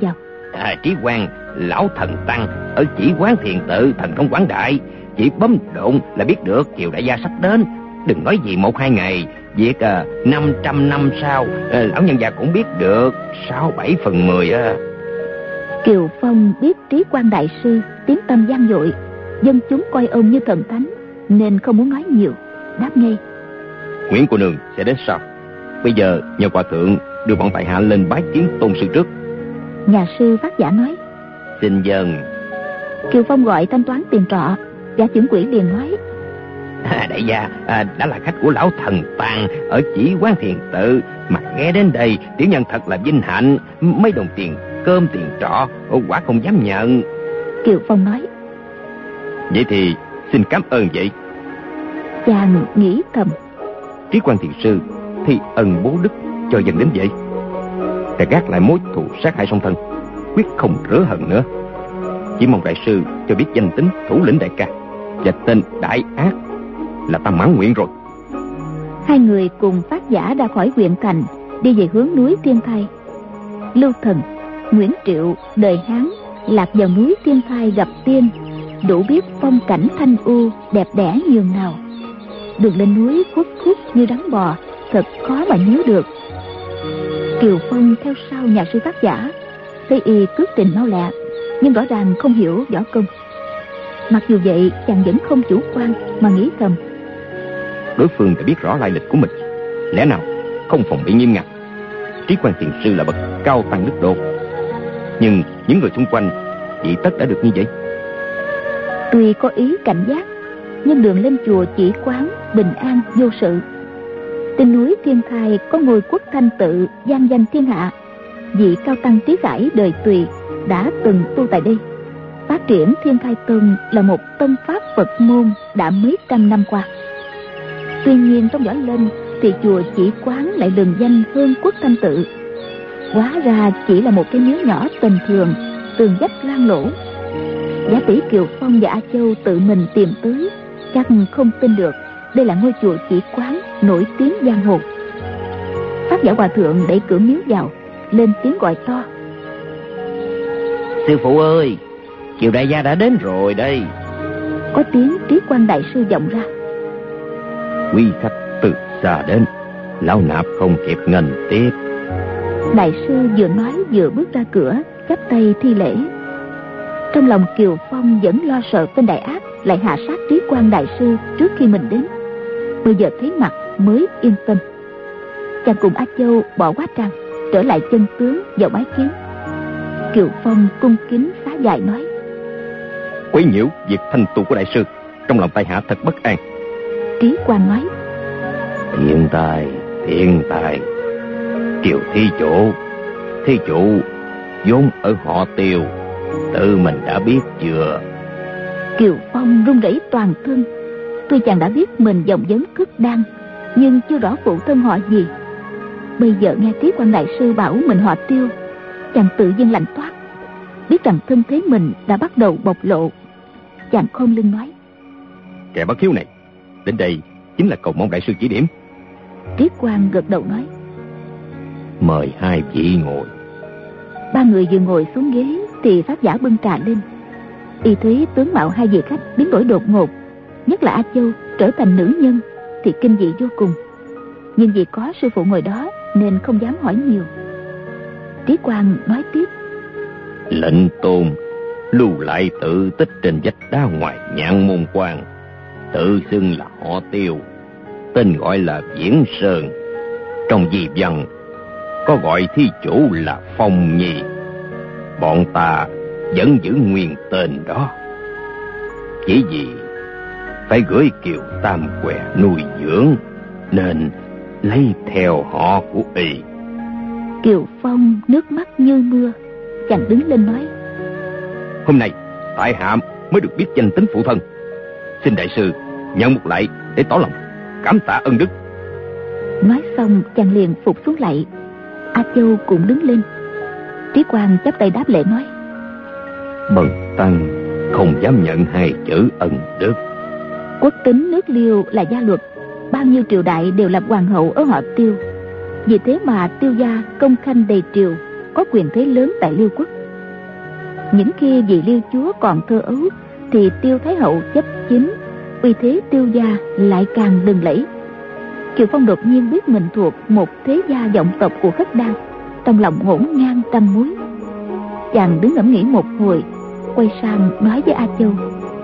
À, Trí Quang, lão thần tăng ở Chỉ Quán Thiền Tự, thần thông quảng đại, chỉ bấm độn là biết được Kiều đại gia sắp đến. Đừng nói gì một hai ngày, việc à, năm trăm năm sau à, lão nhân gia cũng biết được sáu bảy phần mười á. Kiều Phong biết Trí Quang đại sư tiếng tâm vang dội, dân chúng coi ông như thần thánh, nên không muốn nói nhiều, đáp ngay. Nguyễn cô nương sẽ đến sau. Bây giờ nhờ hòa thượng đưa bọn tại hạ lên bái kiến tôn sư trước. Nhà sư Phát Giả nói. Xin dâng. Kiều Phong gọi thanh toán tiền trọ. Gã trưởng quỹ liền nói. À, đại gia à, đã là khách của lão thần tàng ở Chỉ Quán Thiền Tự, mà ghé đến đây tiểu nhân thật là vinh hạnh. Mấy đồng tiền cơm tiền trọ quả không dám nhận. Kiều Phong nói. Vậy thì xin cảm ơn vậy. Chàng nghĩ thầm, Trí Quang thiền sư thì ân bố đức cho dân đến vậy, đã gác lại mối thù sát hại song thân, quyết không rửa hận nữa. Chỉ mong đại sư cho biết danh tính thủ lĩnh đại ca và tên Đại Ác là ta mãn nguyện rồi. Hai người cùng Phát Giả ra khỏi huyện thành, đi về hướng núi Thiên Thai. Lưu Thần, Nguyễn Triệu, đời Hán lạc vào núi Thiên Thai gặp tiên, đủ biết phong cảnh thanh u đẹp đẽ nhường nào. Đường lên núi khuất khuất như rắn bò, thật khó mà nhớ được. Kiều Phong theo sau nhà sư Phát Giả, thấy y cước trình mau lẹ, nhưng rõ ràng không hiểu võ công. Mặc dù vậy, chàng vẫn không chủ quan mà nghĩ thầm, đối phương đã biết rõ lai lịch của mình, lẽ nào không phòng bị nghiêm ngặt. Trí Quang thiền sư là bậc cao tăng đức độ, nhưng những người xung quanh chỉ tất đã được như vậy. Tuy có ý cảnh giác, nhưng đường lên chùa Chỉ Quán bình an vô sự. Trên núi Thiên Thai có ngôi Quốc Thanh Tự vang danh thiên hạ. Vị cao tăng Trí Giải đời Tùy đã từng tu tại đây. Phát triển Thiên Thai Tông là một tông pháp Phật môn đã mấy trăm năm qua. Tuy nhiên trong võ lâm thì chùa Chỉ Quán lại lừng danh hơn Quốc Thanh Tự. Hóa ra chỉ là một cái miếu nhỏ tầm thường, tường vách loang lỗ. Giả tỷ Kiều Phong và A Châu tự mình tìm tới, chắc không tin được đây là ngôi chùa Chỉ Quán nổi tiếng giang hồ. Phát Giả hòa thượng đẩy cửa miếu vào, lên tiếng gọi to. Sư phụ ơi, Kiều đại gia đã đến rồi đây. Có tiếng Trí Quang đại sư vọng ra. Quý khách từ xa đến, lão nạp không kịp nghênh tiếp. Đại sư vừa nói vừa bước ra cửa, chắp tay thi lễ. Trong lòng Kiều Phong vẫn lo sợ tên Đại Ác lại hạ sát Trí Quang đại sư trước khi mình đến. Bây giờ thấy mặt mới yên tâm. Chàng cùng A Châu bỏ quá trang, trở lại chân tướng vào bái kiến. Kiều Phong cung kính xá dài nói. Quấy nhiễu việc thanh tu của đại sư, trong lòng tại hạ thật bất an. Trí Quang nói. Thiên tài, thiên tài. Kiều thí chủ, thí chủ vốn ở họ Tiêu, tự mình đã biết chưa? Kiều Phong run rẩy toàn thân. Tuy chàng đã biết mình dòng giống Cức Đan, nhưng chưa rõ phụ thân họ gì. Bây giờ nghe Trí Quang đại sư bảo mình họ Tiêu, chàng tự nhiên lạnh toát, biết rằng thân thế mình đã bắt đầu bộc lộ. Chàng khom lưng nói. Kẻ bất hiếu này đến đây chính là cầu mong đại sư chỉ điểm. Trí Quang gật đầu nói. Mời hai vị ngồi. Ba người vừa ngồi xuống ghế thì Pháp Giả bưng trà lên. Y thấy tướng mạo hai vị khách biến đổi đột ngột, nhất là A Châu trở thành nữ nhân thì kinh dị vô cùng. Nhưng vì có sư phụ ngồi đó nên không dám hỏi nhiều. Trí Quang nói tiếp. Lệnh tôn lưu lại tự tích trên vách đá ngoài Nhạn Môn Quan, tự xưng là họ Tiêu, tên gọi là Viễn Sơn. Trong di văn có gọi thí chủ là Phong Nhi. Bọn ta vẫn giữ nguyên tên đó, chỉ vì phải gửi Kiều Tam Què nuôi dưỡng nên lấy theo họ của y. Kiều Phong nước mắt như mưa, chàng đứng lên nói. Hôm nay tại hạ mới được biết danh tính phụ thân, xin đại sư nhận một lạy để tỏ lòng cảm tạ ân đức. Nói xong chàng liền phục xuống lạy. A Châu cũng đứng lên. Trí Quang chắp tay đáp lễ nói. Bần tăng không dám nhận hai chữ ân đức. Quốc tính nước Liêu là gia luật, bao nhiêu triều đại đều là hoàng hậu ở họ Tiêu. Vì thế mà Tiêu gia công khanh đầy triều, có quyền thế lớn tại Liêu quốc. Những khi vị Liêu chúa còn thơ ấu thì Tiêu Thái hậu chấp chính, uy thế Tiêu gia lại càng lừng lẫy. Kiều Phong đột nhiên biết mình thuộc một thế gia vọng tộc của Khất Đan, trong lòng ngổn ngang trăm múi. Chàng đứng ngẫm nghĩ một hồi, quay sang nói với A Châu: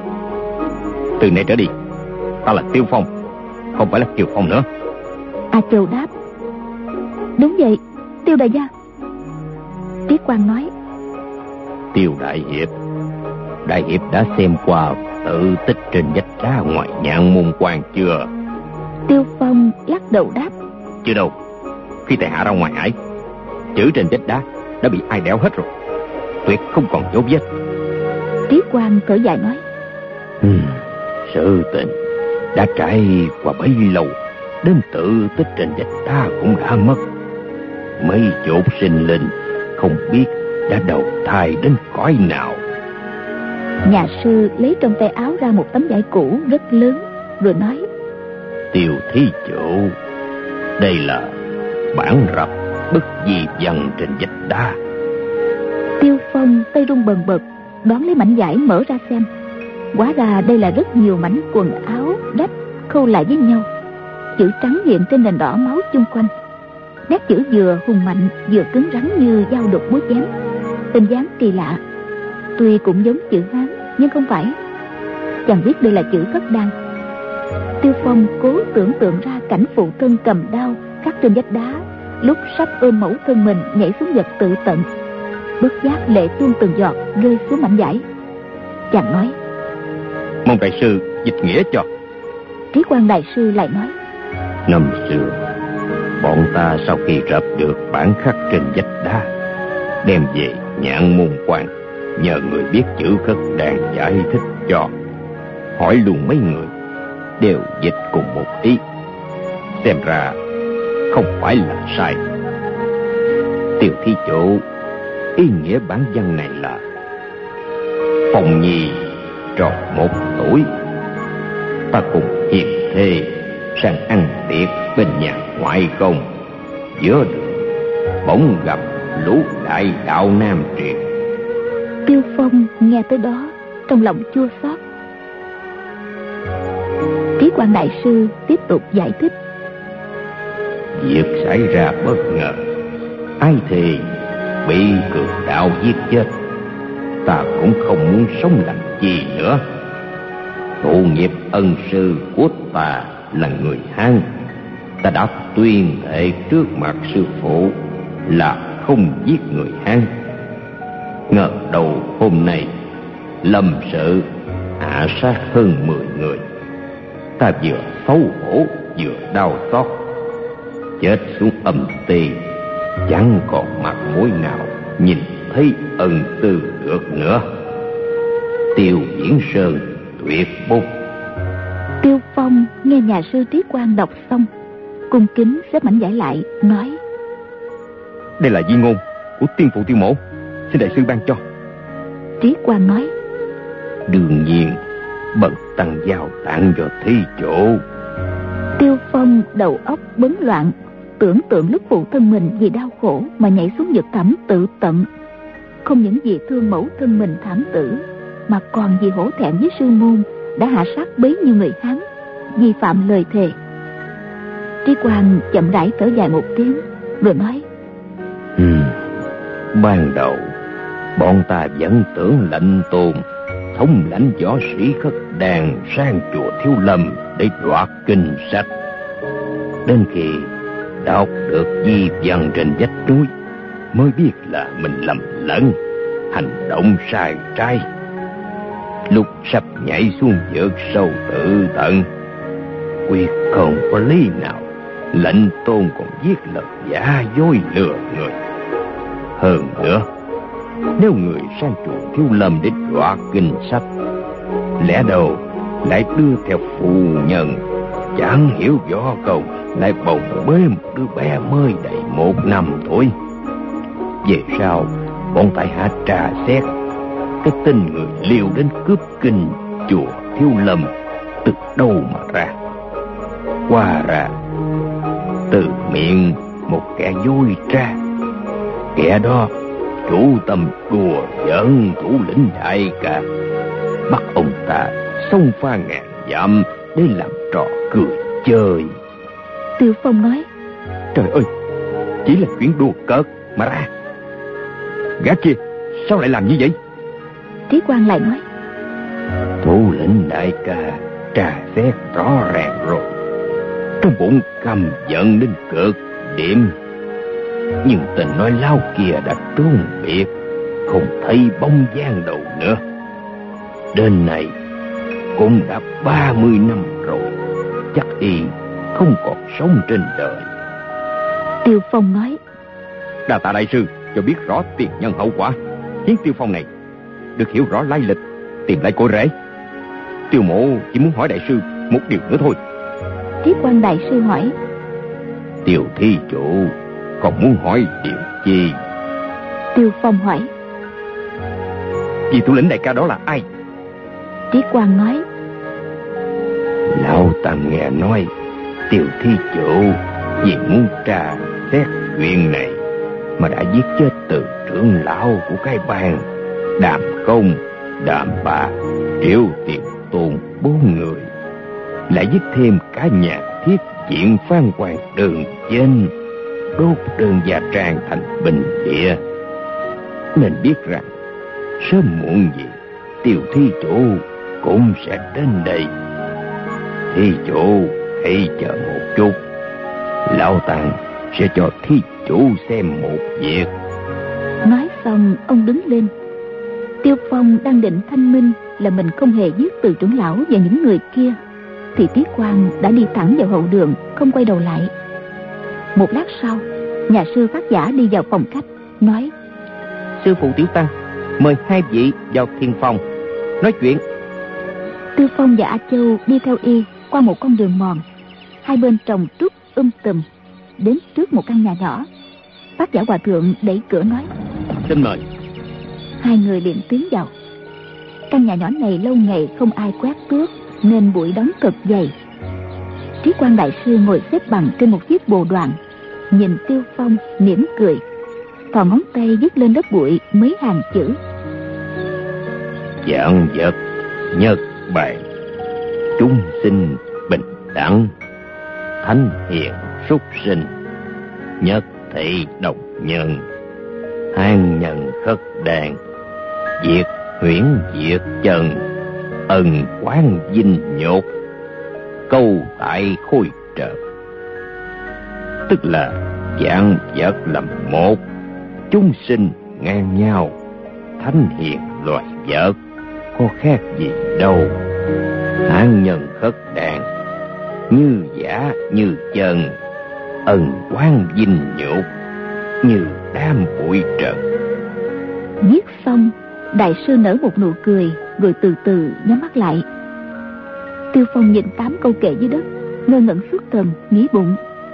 từ nay trở đi, ta là Tiêu Phong, không phải là Kiều Phong nữa. A Châu đáp: đúng vậy, Tiêu đại gia. Tiết Quang nói: Tiêu đại hiệp, đại hiệp đã xem qua tự tích trên vách đá ngoài Nhạn Môn Quan chưa? Tiêu Phong lắc đầu đáp: chưa đâu. Khi tại hạ ra ngoài hải, chữ trên vách đá đã bị ai đẽo hết rồi, tuyệt không còn dấu vết. Tiết Quang thở dài nói: ừ, sự tình đã trải qua bấy lâu, đến tự tích trên vách đá cũng đã mất. Mấy chốt sinh linh không biết đã đầu thai đến cõi nào. Nhà sư lấy trong tay áo ra một tấm vải cũ rất lớn, rồi nói: Tiêu thí chủ, đây là bản rập bức di văn trên vách đá. Tiêu Phong tay run bần bật đón lấy mảnh vải mở ra xem. Hóa ra đây là rất nhiều mảnh quần áo rách khâu lại với nhau, chữ trắng hiện trên nền đỏ máu chung quanh. Nét chữ vừa hùng mạnh vừa cứng rắn như dao đục búa chém, hình dáng kỳ lạ. Tuy cũng giống chữ Hán nhưng không phải. Chàng biết đây là chữ Khất Đan. Tiêu Phong cố tưởng tượng ra cảnh phụ thân cầm đao khắc trên vách đá, lúc sắp ôm mẫu thân mình nhảy xuống vực tự tận. Bất giác lệ tuôn từng giọt rơi xuống mảnh vải. Chàng nói: mong đại sư dịch nghĩa cho. Trí Quang đại sư lại nói: năm xưa bọn ta sau khi rập được bản khắc trên vách đá, đem về Nhạn Môn Quan, nhờ người biết chữ Khất Đan giải thích cho. Hỏi luôn mấy người, đều dịch cùng một ý. Xem ra không phải là sai. Tiêu thí chủ, ý nghĩa bản văn này là: Phong nhi tròn một tuổi, ta cùng hiền thê sang ăn tiệc bên nhà ngoại công. Giữa đường bỗng gặp lũ đại đạo Nam Triều. Tiêu Phong nghe tới đó trong lòng chua xót. Trí Quang đại sư tiếp tục giải thích: Việc xảy ra bất ngờ, ai thì bị cường đạo giết chết. Ta cũng không muốn sống làm gì nữa. Thụ nghiệp ân sư của ta là người Hán, ta đã tuyên thệ trước mặt sư phụ là không giết người Hán. Ngờ đầu hôm nay lâm sự hạ sát hơn mười người. Ta vừa xấu hổ vừa đau xót, chết xuống âm ti, chẳng còn mặt mũi nào nhìn thấy ân sư được nữa. Tiêu Viễn Sơn tuyệt bút. Tiêu Phong nghe nhà sư Trí Quang đọc xong, cung kính xếp mảnh vải lại, nói: đây là di ngôn của tiên phụ Tiêu Mổ, xin đại sư ban cho. Trí Quang nói: đương nhiên, bần tăng giao tặng cho thí chủ. Tiêu Phong đầu óc bấn loạn, tưởng tượng lúc phụ thân mình vì đau khổ mà nhảy xuống vực thẳm tự tận. Không những vì thương mẫu thân mình thảm tử, mà còn vì hổ thẹn với sư môn đã hạ sát bấy nhiêu người Hán, vi phạm lời thề. Trí Quang chậm rãi thở dài một tiếng, rồi nói: ừ, ban đầu bọn ta vẫn tưởng Lệnh Tôn thống lãnh võ sĩ Khất Đan sang chùa Thiếu Lâm để đoạt kinh sách. Đến khi đọc được di văn trên vách núi, mới biết là mình lầm lẫn, hành động sai trái. Lúc sắp nhảy xuống vực sâu tự tận, quyết không có lý nào Lệnh Tôn còn viết lời giả dối lừa người. Hơn nữa, nếu người sang chùa Thiếu Lâm để đoạt kinh sách, lẽ đâu lại đưa theo phù nhân chẳng hiểu võ công, lại bồng bế một đứa bé mới đầy một năm tuổi. Về sau bọn tại hạ trà xét cái tin người liều đến cướp kinh chùa Thiếu Lâm từ đâu mà ra. Qua ra từ miệng một kẻ dối trá, kẻ đó chủ tâm đùa giỡn thủ lĩnh đại ca, bắt ông ta xông pha ngàn dặm để làm trò cười chơi. Tiêu Phong nói: Trời ơi, chỉ là chuyện đùa cợt mà ra. Gã kia sao lại làm như vậy? Trí Quang lại nói: Thủ lĩnh đại ca trà xét rõ ràng rồi, trong bụng căm giận đến cực điểm, nhưng tình nói láo kia đã trốn biệt, không thấy bóng dáng đâu nữa. Đến này cũng đã ba mươi năm rồi, chắc y không còn sống trên đời. Tiêu Phong nói: Đa tạ đại sư cho biết rõ tiền nhân hậu quả, khiến Tiêu Phong này được hiểu rõ lai lịch, tìm lại cô rể. Tiêu mộ chỉ muốn hỏi đại sư một điều nữa thôi. Trí Quang đại sư hỏi: Tiêu thí chủ còn muốn hỏi điều chi? Tiêu Phong hỏi: Vì thủ lĩnh đại ca đó là ai? Trí Quang nói: Lão ta nghe nói Tiêu thí chủ vì muốn tra xét chuyện này mà đã giết chết từ trưởng lão của cái bang Đàm Công, Đàm Bà, Triệu Tiền Tôn bốn người, lại giết thêm cả nhà thiết diện Phan Hoàng Đường Chênh, đốt đơn gia trang thành bình địa. Nên biết rằng sớm muộn gì Tiêu thí chủ cũng sẽ đến đây. Thí chủ hãy chờ một chút, lão Tàng sẽ cho thí chủ xem một việc. Nói xong ông đứng lên. Tiêu Phong đang định thanh minh là mình không hề giết từ trưởng lão và những người kia, thì Trí Quang đã đi thẳng vào hậu đường, không quay đầu lại. Một lát sau, nhà sư Phát Giả đi vào phòng khách, nói: Sư phụ Tiểu Tăng mời hai vị vào thiền phòng nói chuyện. Tiêu Phong và A Châu đi theo y qua một con đường mòn, hai bên trồng trúc um tùm, đến trước một căn nhà nhỏ. Phát Giả hòa thượng đẩy cửa nói: Xin mời. Hai người liền tiến vào. Căn nhà nhỏ này lâu ngày không ai quét tước nên bụi đóng cực dày. Trí Quang đại sư ngồi xếp bằng trên một chiếc bồ đoàn, nhìn Tiêu Phong mỉm cười, thò ngón tay viết lên lớp bụi mấy hàng chữ: Vạn vật nhất bản, chúng sinh bình đẳng, thánh hiền súc sinh, nhất thị đồng nhân, an nhân khất đàn, diệt huyễn diệt trần, ân quán dinh nhột, câu tại khôi trợ. Tức là vạn vật làm một, chúng sinh ngang nhau, thánh hiền loài vật có khác gì đâu. An nhân khất đàn, như giả như chân, ân quán dinh nhục, như đám bụi trần. Viết xong, đại sư nở một nụ cười, rồi từ từ nhắm mắt lại. Tiêu Phong nhìn tám câu kệ dưới đất, ngơ ngẩn xuất thần, nghĩ bụng: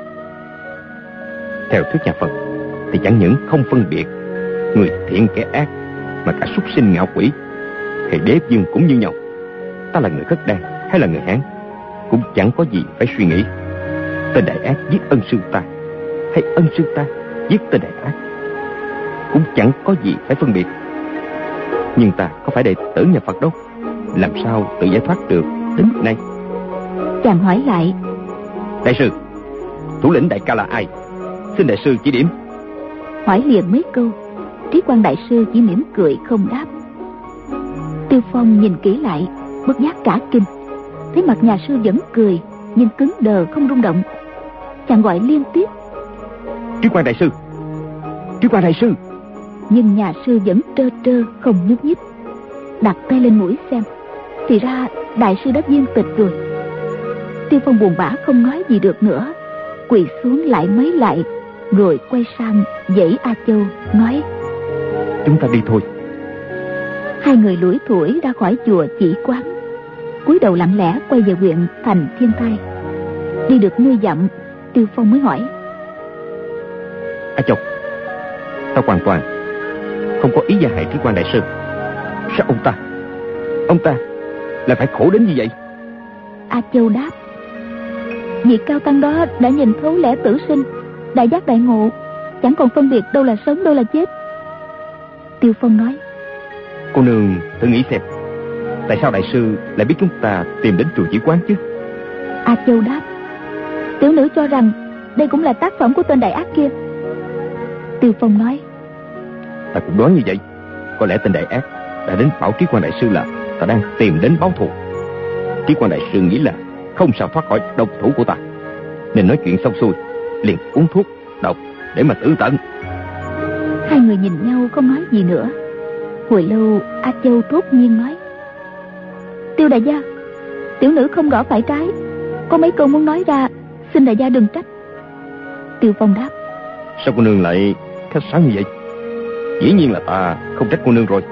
Theo thuyết nhà Phật thì chẳng những không phân biệt người thiện kẻ ác, mà cả súc sinh ngạo quỷ hay đế vương cũng như nhau. Ta là người khất đan hay là người Hán cũng chẳng có gì phải suy nghĩ. Tên đại ác giết ân sư ta, hay ân sư ta giết tên đại ác, cũng chẳng có gì phải phân biệt. Nhưng ta có phải đệ tử nhà Phật đâu, làm sao tự giải thoát được đến mức này? Chàng hỏi lại: Đại sư, thủ lĩnh đại ca là ai? Xin đại sư chỉ điểm. Hỏi liền mấy câu, Trí Quang đại sư chỉ mỉm cười không đáp. Tiêu Phong nhìn kỹ lại, bất giác cả kinh, thấy mặt nhà sư vẫn cười, nhưng cứng đờ không rung động. Chàng gọi liên tiếp: Trí Quang đại sư, Trí Quang đại sư. Nhưng nhà sư vẫn trơ trơ không nhúc nhích. Đặt tay lên mũi xem, thì ra đại sư đã viên tịch rồi. Tiêu Phong buồn bã không nói gì được nữa, quỳ xuống lại mấy lại, rồi quay sang dãy A Châu nói: Chúng ta đi thôi. Hai người lủi thủi ra khỏi chùa Chỉ Quán, cúi đầu lặng lẽ quay về huyện thành Thiên Thai. Đi được mươi dặm, Tiêu Phong mới hỏi: A Châu, ta hoàn toàn không có ý gia hại Trí Quang đại sư. Sao ông ta Ông ta lại phải khổ đến như vậy? A Châu đáp: Vị cao tăng đó đã nhìn thấu lẽ tử sinh, đại giác đại ngộ, chẳng còn phân biệt đâu là sống đâu là chết. Tiêu Phong nói. Cô nương thử nghĩ xem, tại sao đại sư lại biết chúng ta tìm đến chùa Chỉ Quán chứ? A Châu đáp. Tiểu nữ cho rằng đây cũng là tác phẩm của tên đại ác kia. Tiêu Phong nói. Ta cũng đoán như vậy. Có lẽ tên đại ác đã đến bảo Trí Quang đại sư là ta đang tìm đến báo thù. Trí Quang đại sư nghĩ là không sao thoát khỏi độc thủ của ta, nên nói chuyện xong xuôi liền uống thuốc độc để mà tự tận. Hai người nhìn nhau không nói gì nữa. Hồi lâu A Châu thốt nhiên nói. Tiêu đại gia, tiểu nữ không gõ phải trái, có mấy câu muốn nói ra, xin đại gia đừng trách. Tiêu Phong đáp. Sao cô nương lại khách sáo như vậy? Dĩ nhiên là ta không trách cô nương rồi.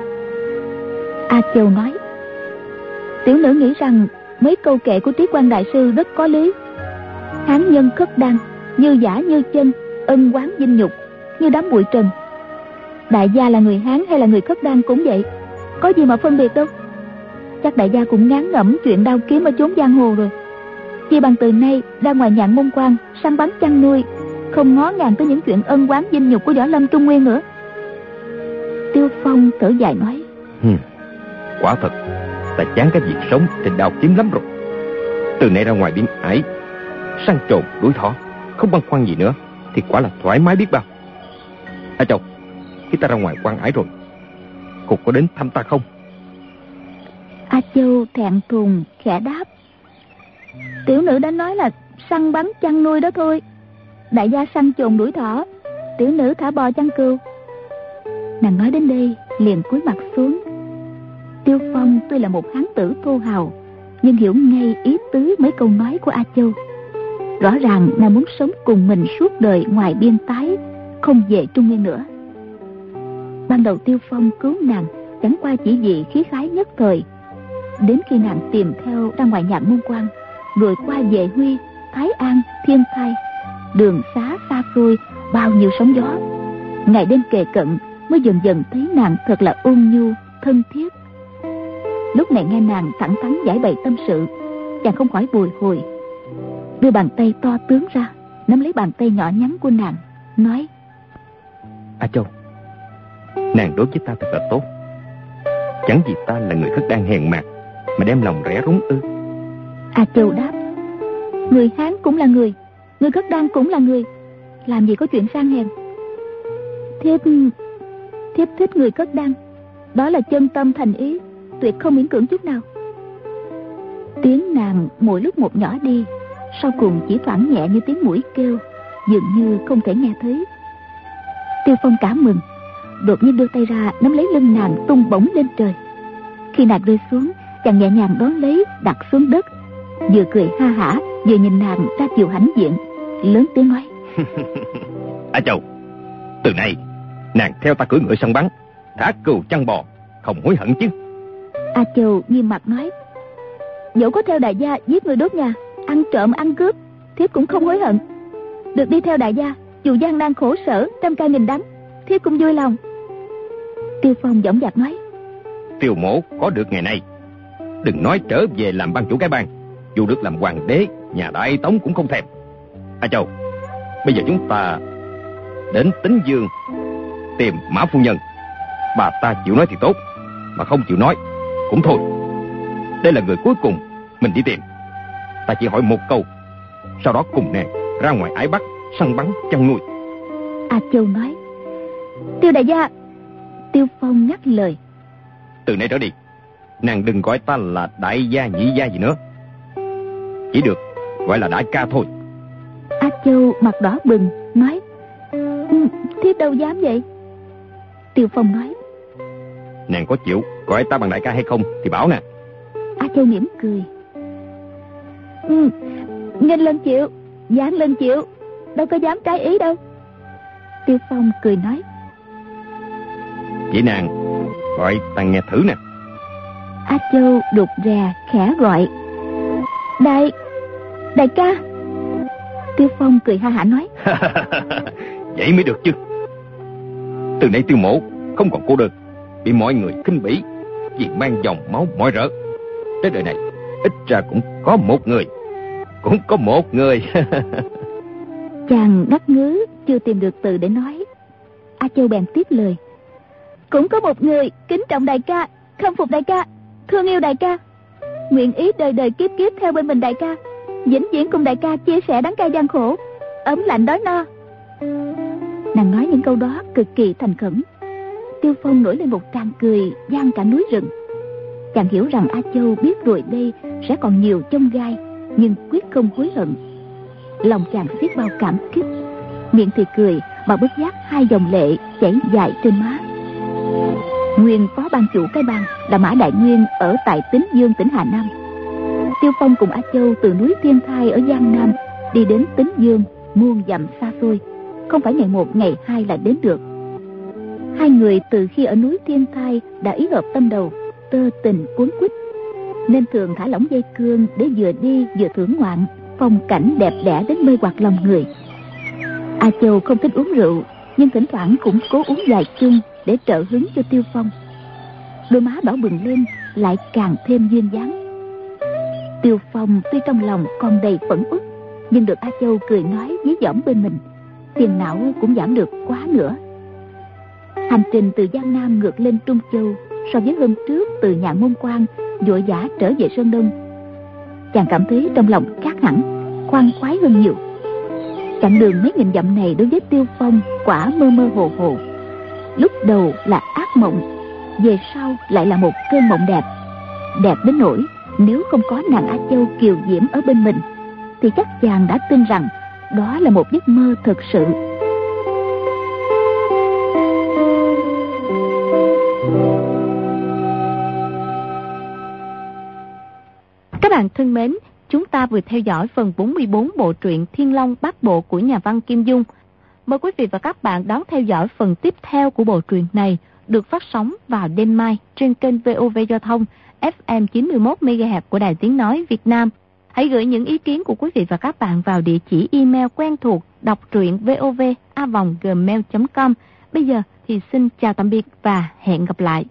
A Châu nói. Tiểu nữ nghĩ rằng mấy câu kệ của Trí Quang đại sư rất có lý. Hán nhân khất đan, như giả như chân, ân oán dinh nhục, như đám bụi trần. Đại gia là người Hán hay là người khất đan cũng vậy, có gì mà phân biệt đâu. Chắc đại gia cũng ngán ngẩm chuyện đao kiếm ở chốn giang hồ rồi. Chi bằng từ nay ra ngoài nhạn môn quan, săn bắn chăn nuôi, không ngó ngàng tới những chuyện ân oán dinh nhục của võ lâm Trung Nguyên nữa. Tiêu Phong thở dài nói. Hmm, quả thật ta chán cái việc sống trên đao kiếm lắm rồi. Từ nay ra ngoài biển ải, săn trộm đuổi thỏ, không băn khoăn gì nữa, thì quả là thoải mái biết bao. À Châu, khi ta ra ngoài quan ải rồi, cô có đến thăm ta không? A Châu thẹn thùng khẽ đáp. Tiểu nữ đã nói là săn bắn chăn nuôi đó thôi. Đại gia săn trộm đuổi thỏ, tiểu nữ thả bò chăn cừu. Nàng nói đến đây liền cúi mặt xuống. Tiêu Phong tuy là một hán tử thô hào, nhưng hiểu ngay ý tứ mấy câu nói của A Châu. Rõ ràng nàng muốn sống cùng mình suốt đời ngoài biên tái, không về Trung Nguyên nữa. Ban đầu Tiêu Phong cứu nàng chẳng qua chỉ vì khí khái nhất thời. Đến khi nàng tìm theo ra ngoài nhạn môn quan, rồi qua về Huy, Thái An, Thiên Thai, đường xá xa xôi, bao nhiêu sóng gió, ngày đêm kề cận, mới dần dần thấy nàng thật là ôn nhu, thân thiết. Lúc này nghe nàng thẳng thắn giải bày tâm sự, chàng không khỏi bồi hồi, đưa bàn tay to tướng ra, nắm lấy bàn tay nhỏ nhắn của nàng, nói. A Châu, nàng đối với ta thật là tốt. Chẳng vì ta là người khất đan hèn mạt mà đem lòng rẻ rúng ư? A Châu đáp. Người Hán cũng là người, người khất đan cũng là người, làm gì có chuyện sang hèn. Thiếp Thiếp thích người khất đan, đó là chân tâm thành ý, tuyệt không miễn cưỡng chút nào. Tiếng nàng mỗi lúc một nhỏ đi, sau cùng chỉ thoảng nhẹ như tiếng muỗi kêu, dường như không thể nghe thấy. Tiêu Phong cảm mừng, đột nhiên đưa tay ra nắm lấy lưng nàng tung bổng lên trời. Khi nàng rơi xuống, chàng nhẹ nhàng đón lấy đặt xuống đất, vừa cười ha hả vừa nhìn nàng ra chiều hãnh diện, lớn tiếng nói. A Châu, từ nay nàng theo ta cưỡi ngựa săn bắn, thả cừu chăn bò, không hối hận chứ? A Châu nghiêm mặt nói. Dẫu có theo đại gia giết người đốt nhà, ăn trộm ăn cướp, thiếp cũng không hối hận. Được đi theo đại gia, dù gian nan khổ sở trăm ca nghìn đắng, thiếp cũng vui lòng. Tiêu Phong dõng dạc nói. Tiêu mổ có được ngày nay, đừng nói trở về làm ban chủ cái bang, dù được làm hoàng đế nhà Đại Tống cũng không thèm. A Châu, bây giờ chúng ta đến Tính Dương tìm Mã phu nhân. Bà ta chịu nói thì tốt, mà không chịu nói cũng thôi. Đây là người cuối cùng mình đi tìm. Ta chỉ hỏi một câu, sau đó cùng nàng ra ngoài ải Bắc săn bắn chăn nuôi. A Châu nói. Tiêu đại gia. Tiêu Phong ngắt lời. Từ nay trở đi, nàng đừng gọi ta là đại gia nhị gia gì nữa, chỉ được gọi là đại ca thôi. A Châu mặt đỏ bừng nói. Ừ, thiếp đâu dám vậy. Tiêu Phong nói. Nàng có chịu gọi ta bằng đại ca hay không thì bảo nè. A Châu mỉm cười. Ừ, nghênh lên chịu, dán lên chịu, đâu có dám trái ý đâu. Tiêu Phong cười nói. Vậy nàng gọi ta nghe thử nè. A Châu đục rè khẽ gọi. Đại Đại ca. Tiêu Phong cười ha hả nói. Vậy mới được chứ. Từ nay Tiêu mổ không còn cô đơn, bị mọi người khinh bỉ vì mang dòng máu mọi rỡ. Tới đời này ít ra cũng có một người, cũng có một người. Chàng ngắt ngứ chưa tìm được từ để nói. A Châu bèn tiếp lời. Cũng có một người kính trọng đại ca, khâm phục đại ca, thương yêu đại ca, nguyện ý đời đời kiếp kiếp theo bên mình đại ca, vĩnh viễn cùng đại ca chia sẻ đắng cay gian khổ, ấm lạnh đói no. Nàng nói những câu đó cực kỳ thành khẩn. Tiêu Phong nổi lên một tràng cười vang cả núi rừng. Chàng hiểu rằng A Châu biết rồi đây sẽ còn nhiều chông gai, nhưng quyết không hối hận. Lòng chàng xiết bao cảm kích, miệng thì cười mà bất giác hai dòng lệ chảy dài trên má. Nguyên phó ban chủ cái bang là Mã Đại Nguyên ở tại Tín Dương, tỉnh Hà Nam. Tiêu Phong cùng A Châu từ núi Thiên Thai ở Giang Nam đi đến Tín Dương muôn dặm xa xôi, không phải ngày một ngày hai là đến được. Hai người từ khi ở núi Thiên Thai đã ý hợp tâm đầu, tơ tình cuốn quýt, nên thường thả lỏng dây cương để vừa đi vừa thưởng ngoạn phong cảnh đẹp đẽ đến mê hoặc lòng người. A Châu không thích uống rượu, nhưng thỉnh thoảng cũng cố uống vài chung để trợ hứng cho Tiêu Phong. Đôi má đỏ bừng lên lại càng thêm duyên dáng. Tiêu Phong tuy trong lòng còn đầy phẫn uất, nhưng được A Châu cười nói dí dỏm bên mình, phiền não cũng giảm được quá nữa. Hành trình từ Giang Nam ngược lên Trung Châu so với hôm trước từ Nhạn Môn Quan vội vã trở về Sơn Đông, chàng cảm thấy trong lòng khác hẳn, khoan khoái hơn nhiều. Chặng đường mấy nghìn dặm này đối với Tiêu Phong quả mơ mơ hồ hồ. Lúc đầu là ác mộng, về sau lại là một cơn mộng đẹp, đẹp đến nỗi nếu không có nàng A Châu kiều diễm ở bên mình thì chắc chàng đã tin rằng đó là một giấc mơ thật sự. Các bạn thân mến, chúng ta vừa theo dõi phần bốn mươi bốn bộ truyện Thiên Long Bát Bộ của nhà văn Kim Dung. Mời quý vị và các bạn đón theo dõi phần tiếp theo của bộ truyện này, được phát sóng vào đêm mai trên kênh vê o vê Giao thông ép em chín mươi mốt mê ga héc của Đài Tiếng Nói Việt Nam. Hãy gửi những ý kiến của quý vị và các bạn vào địa chỉ email quen thuộc đọc truyện vov a vòng gmail chấm com. Bây giờ thì xin chào tạm biệt và hẹn gặp lại.